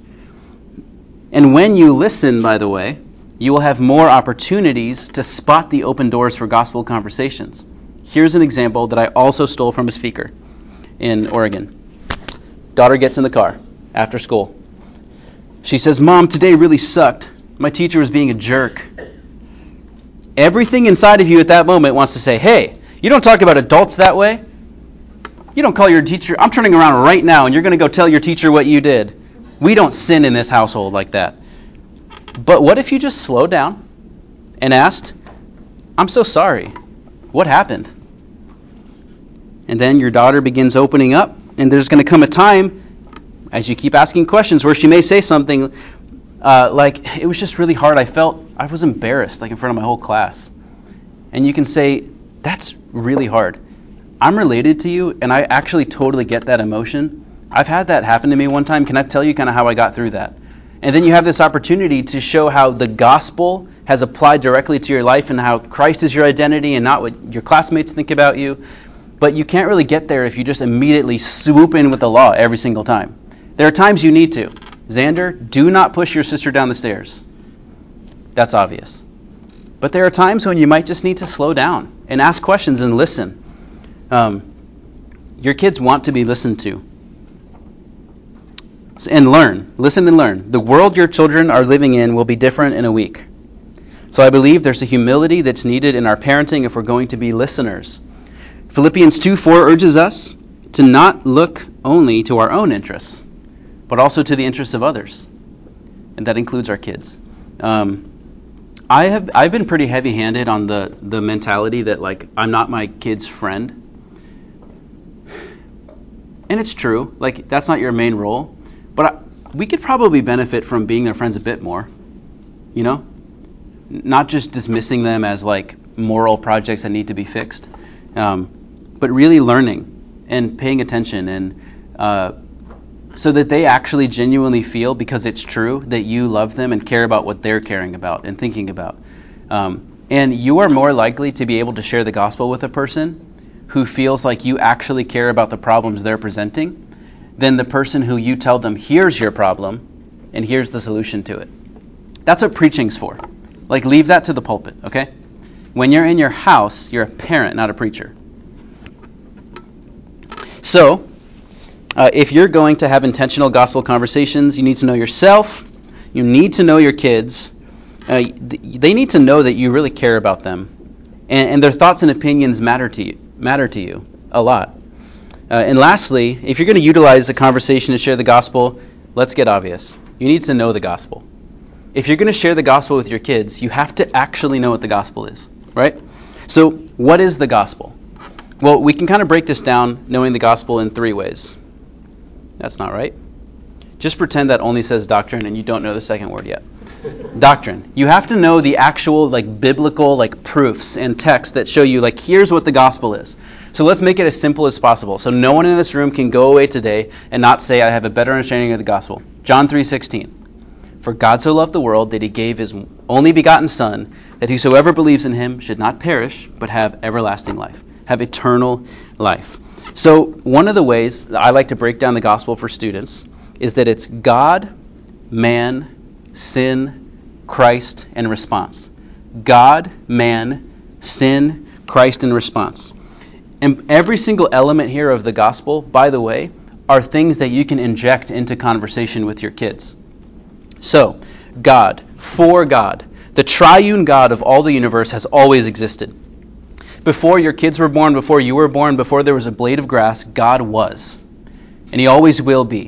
And when you listen, by the way, you will have more opportunities to spot the open doors for gospel conversations. Here's an example that I also stole from a speaker in Oregon. Daughter gets in the car after school. She says, "Mom, today really sucked. My teacher was being a jerk." Everything inside of you at that moment wants to say, "Hey, you don't talk about adults that way. You don't call your teacher. I'm turning around right now and you're going to go tell your teacher what you did. We don't sin in this household like that." But what if you just slowed down and asked, "I'm so sorry. What happened?" And then your daughter begins opening up, and there's going to come a time, as you keep asking questions, where she may say something like, "It was just really hard. I was embarrassed, in front of my whole class." And you can say, "That's really hard. I'm related to you, and I actually totally get that emotion. I've had that happen to me one time. Can I tell you kind of how I got through that?" And then you have this opportunity to show how the gospel has applied directly to your life and how Christ is your identity and not what your classmates think about you. But you can't really get there if you just immediately swoop in with the law every single time. There are times you need to. Xander, do not push your sister down the stairs. That's obvious. But there are times when you might just need to slow down and ask questions and listen. Your kids want to be listened to. And learn. Listen and learn. The world your children are living in will be different in a week. So I believe there's a humility that's needed in our parenting if we're going to be listeners. Philippians 2:4 urges us to not look only to our own interests, but also to the interests of others. And that includes our kids. I've been pretty heavy-handed on the mentality that I'm not my kid's friend. And it's true. That's not your main role. But we could probably benefit from being their friends a bit more. Not just dismissing them as moral projects that need to be fixed. But really learning and paying attention, and so that they actually genuinely feel, because it's true, that you love them and care about what they're caring about and thinking about. And you are more likely to be able to share the gospel with a person who feels like you actually care about the problems they're presenting than the person who you tell them, "Here's your problem and here's the solution to it." That's what preaching's for. Leave that to the pulpit, okay? When you're in your house, you're a parent, not a preacher. So, if you're going to have intentional gospel conversations, you need to know yourself. You need to know your kids. They need to know that you really care about them, and their thoughts and opinions matter to you a lot. And lastly, if you're going to utilize the conversation to share the gospel, let's get obvious. You need to know the gospel. If you're going to share the gospel with your kids, you have to actually know what the gospel is, right? So, what is the gospel? Well, we can kind of break this down, knowing the gospel, in three ways. That's not right. Just pretend that only says doctrine and you don't know the second word yet. Doctrine. You have to know the actual biblical proofs and texts that show you here's what the gospel is. So let's make it as simple as possible. So no one in this room can go away today and not say, "I have a better understanding of the gospel." John 3:16. "For God so loved the world that He gave His only begotten Son, that whosoever believes in Him should not perish, but have everlasting life." Have eternal life. So one of the ways that I like to break down the gospel for students is that it's God, man, sin, Christ, and response. God, man, sin, Christ, and response. And every single element here of the gospel, by the way, are things that you can inject into conversation with your kids. So, God, for God, the triune God of all the universe has always existed. Before your kids were born, before you were born, before there was a blade of grass, God was. And He always will be.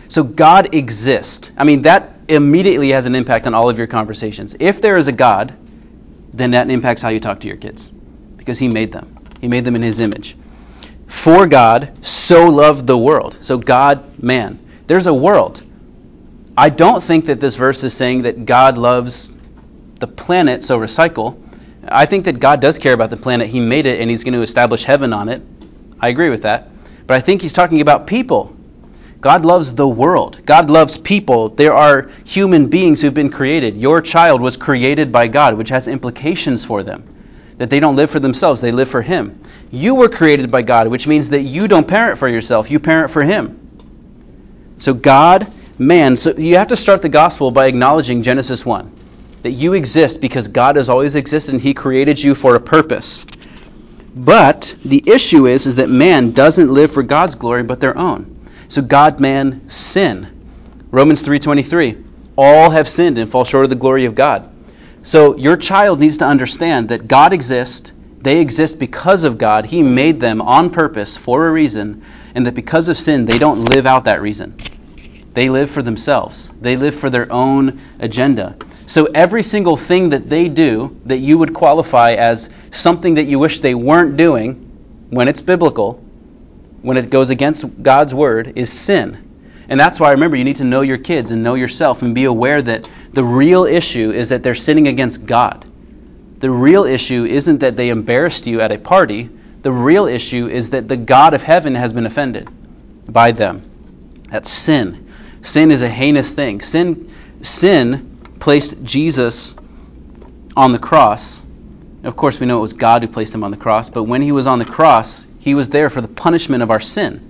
So God exists. I mean, that immediately has an impact on all of your conversations. If there is a God, then that impacts how you talk to your kids, because he made them. He made them in his image. For God so loved the world. So God, man. There's a world. I don't think that this verse is saying that God loves the planet, so recycle. I think that God does care about the planet. He made it, and he's going to establish heaven on it. I agree with that. But I think he's talking about people. God loves the world. God loves people. There are human beings who've been created. Your child was created by God, which has implications for them. That they don't live for themselves, they live for him. You were created by God, which means that you don't parent for yourself, you parent for him. So God, man, so you have to start the gospel by acknowledging Genesis 1. That you exist because God has always existed and he created you for a purpose. But the issue is that man doesn't live for God's glory but their own. So God, man, sin. Romans 3:23. All have sinned and fall short of the glory of God. So your child needs to understand that God exists, they exist because of God, he made them on purpose for a reason, and that because of sin, they don't live out that reason. They live for themselves. They live for their own agenda. So every single thing that they do that you would qualify as something that you wish they weren't doing, when it's biblical, when it goes against God's word, is sin. And that's why, remember, you need to know your kids and know yourself and be aware that the real issue is that they're sinning against God. The real issue isn't that they embarrassed you at a party. The real issue is that the God of heaven has been offended by them. That's sin. Sin is a heinous thing. Sin placed Jesus on the cross. Of course, we know it was God who placed him on the cross, but when he was on the cross, he was there for the punishment of our sin.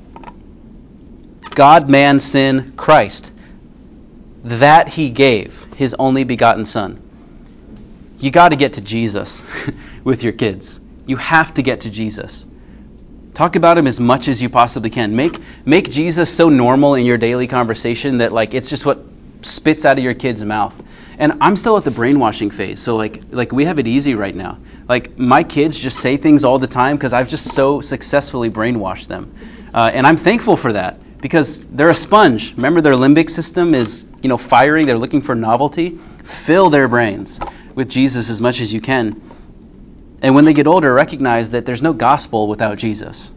God, man, sin, Christ. That he gave, his only begotten Son. You got to get to Jesus with your kids. You have to get to Jesus. Talk about him as much as you possibly can. Make Jesus so normal in your daily conversation that it's just what spits out of your kid's mouth. And I'm still at the brainwashing phase, so like we have it easy right now. My kids just say things all the time because I've just so successfully brainwashed them, and I'm thankful for that because they're a sponge. Remember, their limbic system is firing. They're looking for novelty. Fill their brains with Jesus as much as you can, and when they get older, recognize that there's no gospel without Jesus.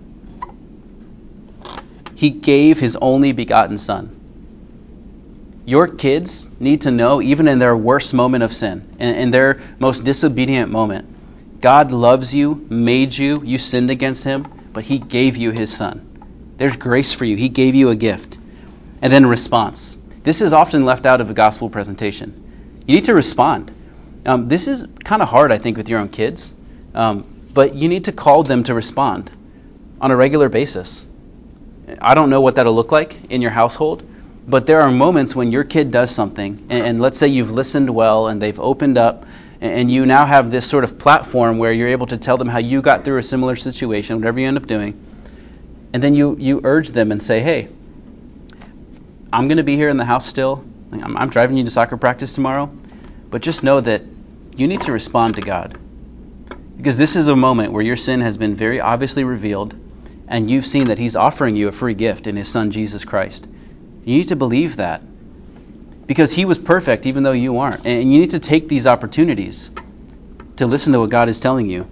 He gave his only begotten Son. Your kids need to know, even in their worst moment of sin, in their most disobedient moment, God loves you, made you, you sinned against him, but he gave you his Son. There's grace for you. He gave you a gift. And then response. This is often left out of a gospel presentation. You need to respond. This is kind of hard, I think, with your own kids, but you need to call them to respond on a regular basis. I don't know what that'll look like in your household, but there are moments when your kid does something, and let's say you've listened well and they've opened up, and you now have this sort of platform where you're able to tell them how you got through a similar situation, whatever you end up doing, and then you urge them and say, hey, I'm going to be here in the house still. I'm driving you to soccer practice tomorrow, but just know that you need to respond to God. Because this is a moment where your sin has been very obviously revealed, and you've seen that he's offering you a free gift in his Son, Jesus Christ. You need to believe that. Because he was perfect even though you aren't. And you need to take these opportunities to listen to what God is telling you.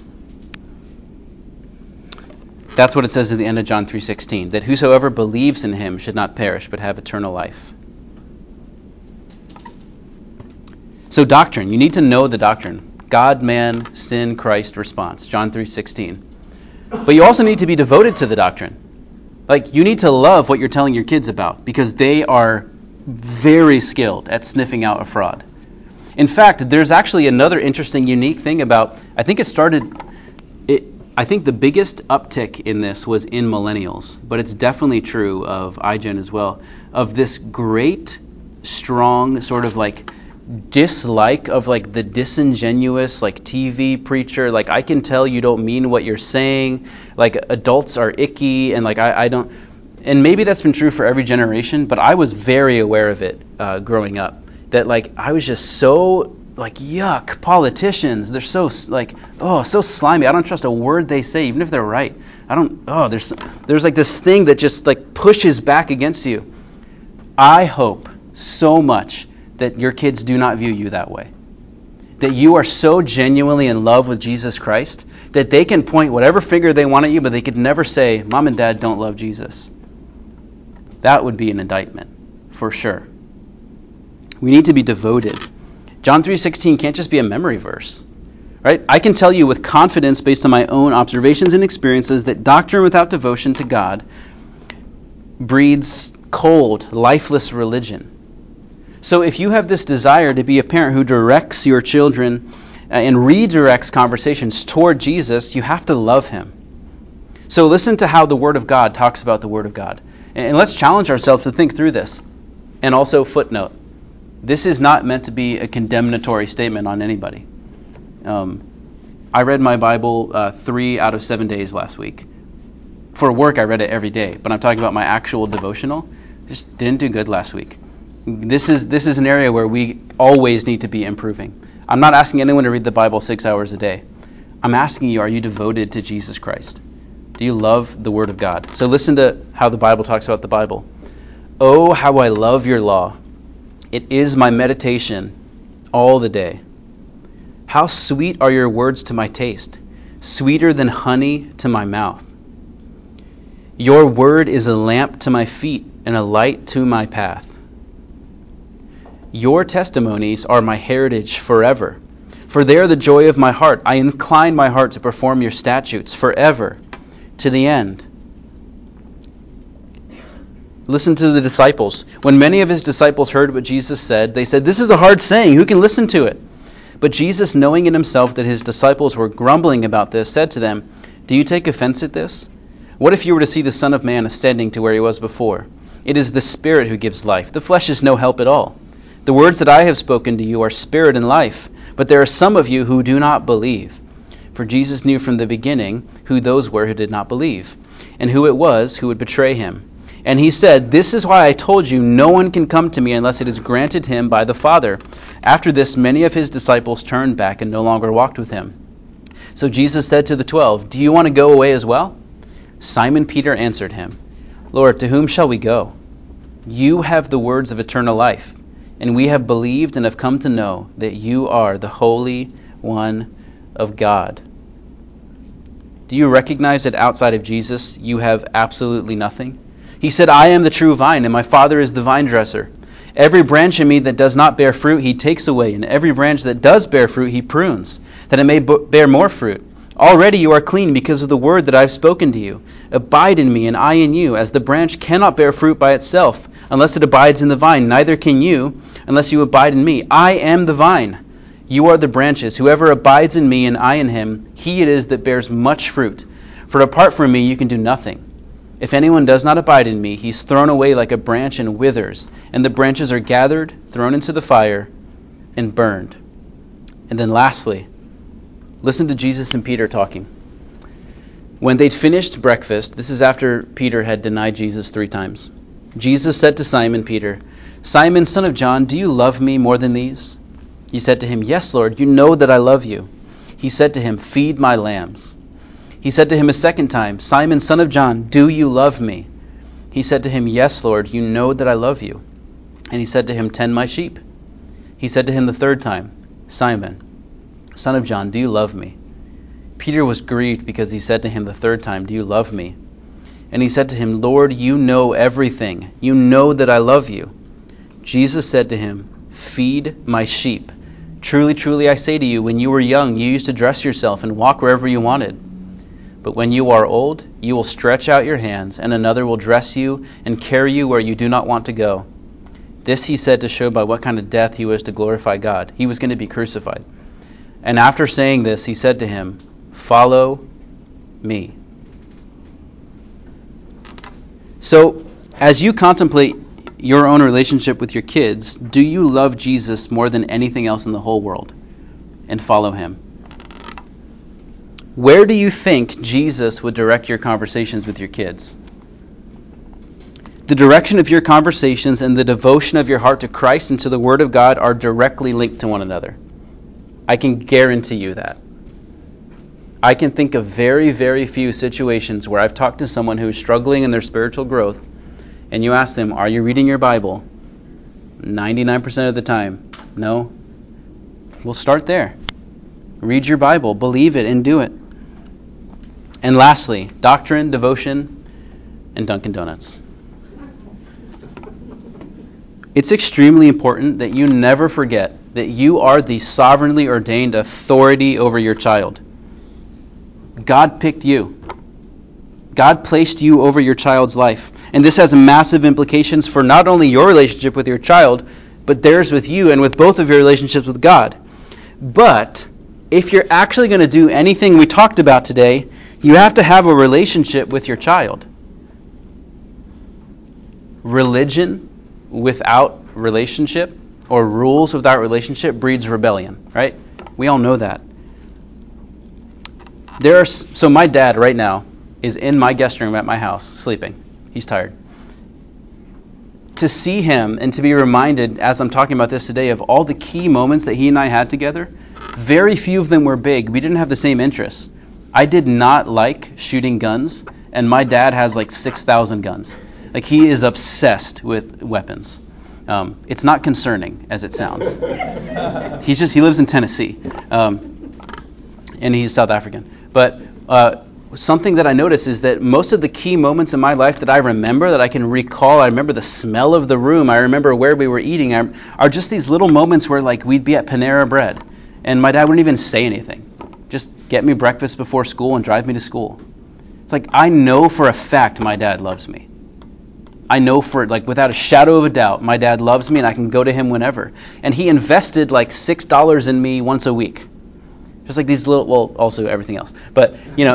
That's what it says at the end of John 3:16, that whosoever believes in him should not perish but have eternal life. So doctrine, you need to know the doctrine. God, man, sin, Christ, response. John 3:16. But you also need to be devoted to the doctrine. You need to love what you're telling your kids about because they are very skilled at sniffing out a fraud. In fact, there's actually another interesting, unique thing about, I think the biggest uptick in this was in millennials, but it's definitely true of iGen as well, of this great, strong sort of dislike of the disingenuous TV preacher. I can tell you don't mean what you're saying. Adults are icky, and I don't. And maybe that's been true for every generation, but I was very aware of it growing up. That I was just so yuck, politicians. They're so so slimy. I don't trust a word they say, even if they're right. there's like this thing that just like pushes back against you. I hope so much that your kids do not view you that way. That you are so genuinely in love with Jesus Christ that they can point whatever finger they want at you, but they could never say, Mom and Dad don't love Jesus. That would be an indictment, for sure. We need to be devoted. John 3:16 can't just be a memory verse. Right? I can tell you with confidence based on my own observations and experiences that doctrine without devotion to God breeds cold, lifeless religion. So if you have this desire to be a parent who directs your children and redirects conversations toward Jesus, you have to love him. So listen to how the Word of God talks about the Word of God. And let's challenge ourselves to think through this. And also footnote, this is not meant to be a condemnatory statement on anybody. I read my Bible 3 out of 7 days last week. For work, I read it every day, but I'm talking about my actual devotional. Just didn't do good last week. This is an area where we always need to be improving. I'm not asking anyone to read the Bible 6 hours a day. I'm asking you, are you devoted to Jesus Christ? Do you love the Word of God? So listen to how the Bible talks about the Bible. Oh, how I love your law. It is my meditation all the day. How sweet are your words to my taste, sweeter than honey to my mouth. Your word is a lamp to my feet and a light to my path. Your testimonies are my heritage forever, for they are the joy of my heart. I incline my heart to perform your statutes forever, to the end. Listen to the disciples. When many of his disciples heard what Jesus said, they said, "This is a hard saying. Who can listen to it?" But Jesus, knowing in himself that his disciples were grumbling about this, said to them, "Do you take offense at this? What if you were to see the Son of Man ascending to where he was before? It is the Spirit who gives life. The flesh is no help at all. The words that I have spoken to you are spirit and life, but there are some of you who do not believe." For Jesus knew from the beginning who those were who did not believe, and who it was who would betray him. And he said, "This is why I told you no one can come to me unless it is granted him by the Father." After this, many of his disciples turned back and no longer walked with him. So Jesus said to the 12, "Do you want to go away as well?" Simon Peter answered him, "Lord, to whom shall we go? You have the words of eternal life, and we have believed and have come to know that you are the Holy One of God." Do you recognize that outside of Jesus, you have absolutely nothing? He said, "I am the true vine, and my Father is the vine dresser. Every branch in me that does not bear fruit, he takes away, and every branch that does bear fruit, he prunes, that it may bear more fruit. Already you are clean because of the word that I have spoken to you. Abide in me, and I in you. As the branch cannot bear fruit by itself, unless it abides in the vine, neither can you, unless you abide in me. I am the vine. You are the branches. Whoever abides in me, and I in him, he it is that bears much fruit. For apart from me, you can do nothing. If anyone does not abide in me, he is thrown away like a branch and withers, and the branches are gathered, thrown into the fire, and burned." And then lastly, listen to Jesus and Peter talking. When they'd finished breakfast, this is after Peter had denied Jesus 3 times. Jesus said to Simon Peter, "Simon, son of John, do you love me more than these?" He said to him, "Yes, Lord, you know that I love you." He said to him, "Feed my lambs." He said to him a second time, "Simon, son of John, do you love me?" He said to him, "Yes, Lord, you know that I love you." And he said to him, "Tend my sheep." He said to him the third time, "Simon, son of John, do you love me?" Peter was grieved because he said to him the third time, "Do you love me?" And he said to him, "Lord, you know everything. You know that I love you." Jesus said to him, "Feed my sheep. Truly, truly, I say to you, when you were young, you used to dress yourself and walk wherever you wanted. But when you are old, you will stretch out your hands, and another will dress you and carry you where you do not want to go." This he said to show by what kind of death he was to glorify God. He was going to be crucified. And after saying this, he said to him, "Follow me." So, as you contemplate your own relationship with your kids, do you love Jesus more than anything else in the whole world and follow him? Where do you think Jesus would direct your conversations with your kids? The direction of your conversations and the devotion of your heart to Christ and to the Word of God are directly linked to one another. I can guarantee you that. I can think of very, very few situations where I've talked to someone who's struggling in their spiritual growth, and you ask them, are you reading your Bible? 99% of the time, no. We'll start there. Read your Bible, believe it, and do it. And lastly, doctrine, devotion, and Dunkin' Donuts. It's extremely important that you never forget that you are the sovereignly ordained authority over your child. God picked you. God placed you over your child's life. And this has massive implications for not only your relationship with your child, but theirs with you and with both of your relationships with God. But if you're actually going to do anything we talked about today, you have to have a relationship with your child. Religion without relationship, or rules without relationship, breeds rebellion, right? We all know that. So my dad right now is in my guest room at my house sleeping. He's tired. To see him and to be reminded, as I'm talking about this today, of all the key moments that he and I had together, very few of them were big. We didn't have the same interests. I did not like shooting guns, and my dad has like 6,000 guns. Like, he is obsessed with weapons. It's not concerning as it sounds. He lives in Tennessee, and he's South African. But something that I noticed is that most of the key moments in my life that I remember, that I can recall, I remember the smell of the room, I remember where we were eating, are just these little moments where, like, we'd be at Panera Bread, and my dad wouldn't even say anything. Just get me breakfast before school and drive me to school. It's like, I know for a fact my dad loves me. I know without a shadow of a doubt, my dad loves me and I can go to him whenever. And he invested like $6 in me once a week. Just like these also everything else. But,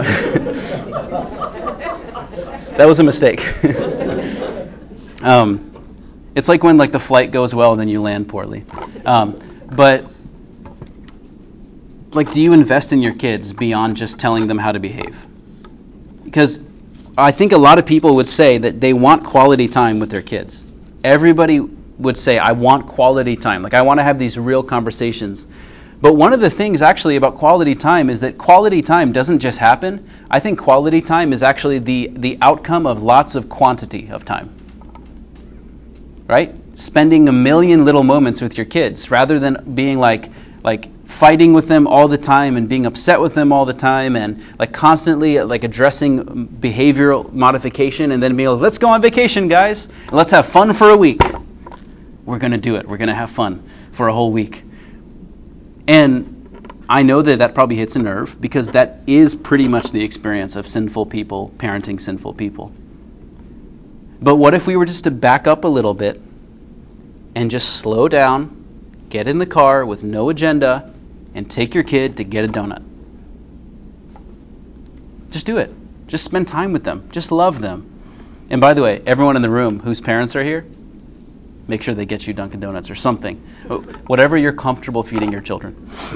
that was a mistake. It's like when the flight goes well and then you land poorly. But do you invest in your kids beyond just telling them how to behave? Because I think a lot of people would say that they want quality time with their kids. Everybody would say, I want quality time. I want to have these real conversations. But one of the things actually about quality time is that quality time doesn't just happen. I think quality time is actually the outcome of lots of quantity of time. Right? Spending a million little moments with your kids rather than being like fighting with them all the time and being upset with them all the time and constantly addressing behavioral modification and then being like, let's go on vacation, guys, and let's have fun for a week. We're going to do it. We're going to have fun for a whole week. And I know that probably hits a nerve because that is pretty much the experience of sinful people parenting sinful people. But what if we were just to back up a little bit and just slow down, get in the car with no agenda, and take your kid to get a donut? Just do it. Just spend time with them. Just love them. And by the way, everyone in the room whose parents are here, make sure they get you Dunkin' Donuts or something. Whatever you're comfortable feeding your children.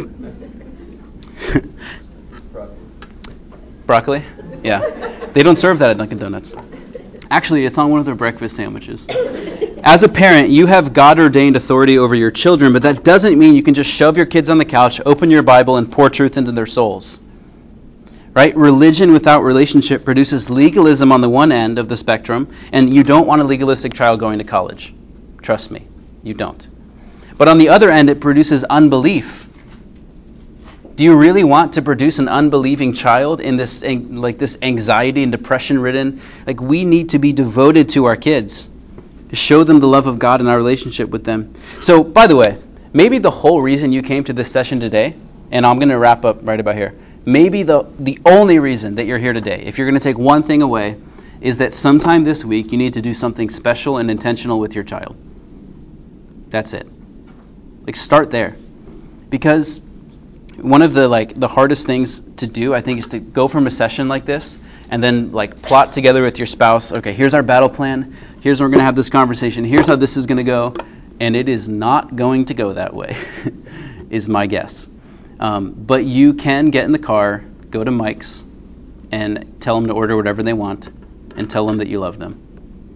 Broccoli? Yeah. They don't serve that at Dunkin' Donuts. Actually, it's on one of their breakfast sandwiches. As a parent, you have God-ordained authority over your children, but that doesn't mean you can just shove your kids on the couch, open your Bible, and pour truth into their souls. Right? Religion without relationship produces legalism on the one end of the spectrum, and you don't want a legalistic child going to college. Trust me, you don't. But on the other end, it produces unbelief. Do you really want to produce an unbelieving child in this anxiety and depression-ridden? We need to be devoted to our kids, to show them the love of God in our relationship with them. So, by the way, maybe the whole reason you came to this session today, and I'm going to wrap up right about here, maybe the only reason that you're here today, if you're going to take one thing away, is that sometime this week you need to do something special and intentional with your child. That's it. Start there. Because one of the hardest things to do, I think, is to go from a session like this and then plot together with your spouse, okay, here's our battle plan, here's where we're going to have this conversation, here's how this is going to go, and it is not going to go that way, is my guess. But you can get in the car, go to Mike's, and tell them to order whatever they want, and tell them that you love them.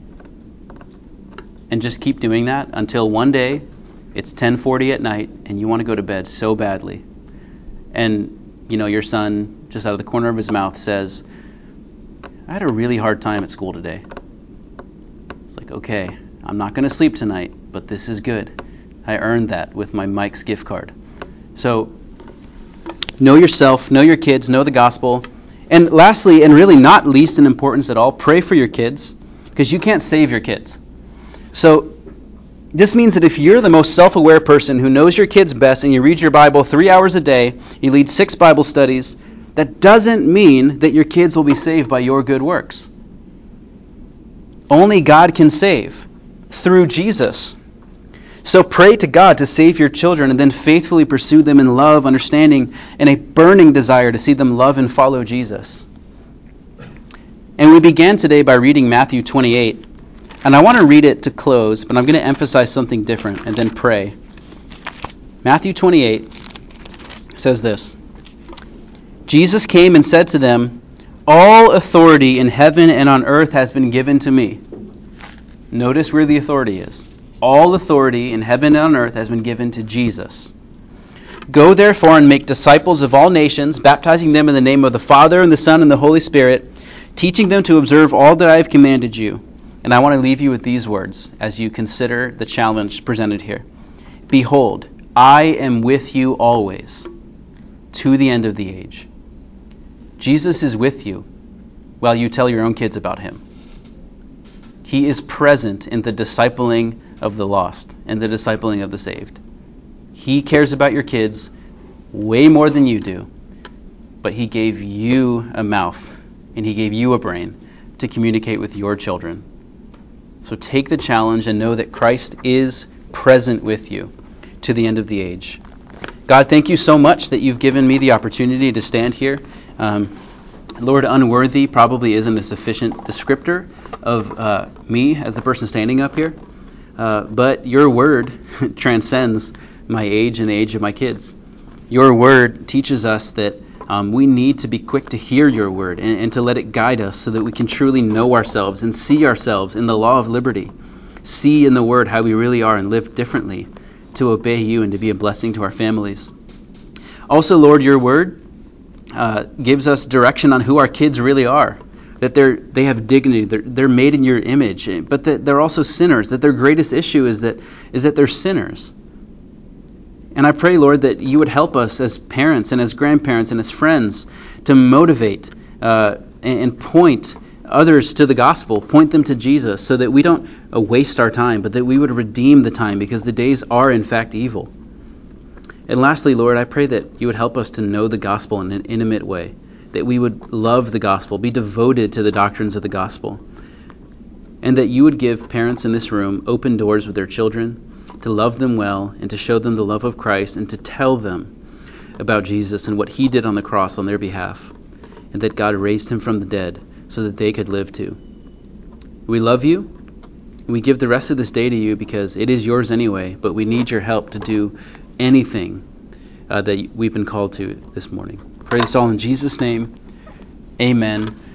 And just keep doing that until one day it's 10:40 at night and you want to go to bed so badly. And your son just out of the corner of his mouth, says, I had a really hard time at school today. It's like, okay, I'm not going to sleep tonight, but this is good. I earned that with my Mike's gift card. So, know yourself, know your kids, know the gospel. And lastly, and really not least in importance at all, pray for your kids, because you can't save your kids. So, this means that if you're the most self-aware person who knows your kids best and you read your Bible 3 hours a day, you lead 6 Bible studies, that doesn't mean that your kids will be saved by your good works. Only God can save through Jesus. So pray to God to save your children and then faithfully pursue them in love, understanding, and a burning desire to see them love and follow Jesus. And we began today by reading Matthew 28. And I want to read it to close, but I'm going to emphasize something different and then pray. Matthew 28 says this. Jesus came and said to them, all authority in heaven and on earth has been given to me. Notice where the authority is. All authority in heaven and on earth has been given to Jesus. Go therefore and make disciples of all nations, baptizing them in the name of the Father and the Son and the Holy Spirit, teaching them to observe all that I have commanded you. And I want to leave you with these words as you consider the challenge presented here. Behold, I am with you always, to the end of the age. Jesus is with you while you tell your own kids about him. He is present in the discipling of the lost and the discipling of the saved. He cares about your kids way more than you do, but he gave you a mouth and he gave you a brain to communicate with your children. So take the challenge and know that Christ is present with you to the end of the age. God, thank you so much that you've given me the opportunity to stand here. Lord, unworthy probably isn't a sufficient descriptor of me as the person standing up here, but your word transcends my age and the age of my kids. Your word teaches us that we need to be quick to hear your word and to let it guide us so that we can truly know ourselves and see ourselves in the law of liberty. See in the word how we really are and live differently to obey you and to be a blessing to our families. Also, Lord, your word gives us direction on who our kids really are. That they have dignity, they're made in your image, but that they're also sinners, that their greatest issue is that they're sinners. And I pray, Lord, that you would help us as parents and as grandparents and as friends to motivate and point others to the gospel, point them to Jesus, so that we don't waste our time, but that we would redeem the time, because the days are in fact evil. And lastly, Lord, I pray that you would help us to know the gospel in an intimate way, that we would love the gospel, be devoted to the doctrines of the gospel, and that you would give parents in this room open doors with their children, to love them well and to show them the love of Christ and to tell them about Jesus and what he did on the cross on their behalf, and that God raised him from the dead so that they could live too. We love you. We give the rest of this day to you because it is yours anyway, but we need your help to do anything that we've been called to this morning. Pray this all in Jesus' name. Amen.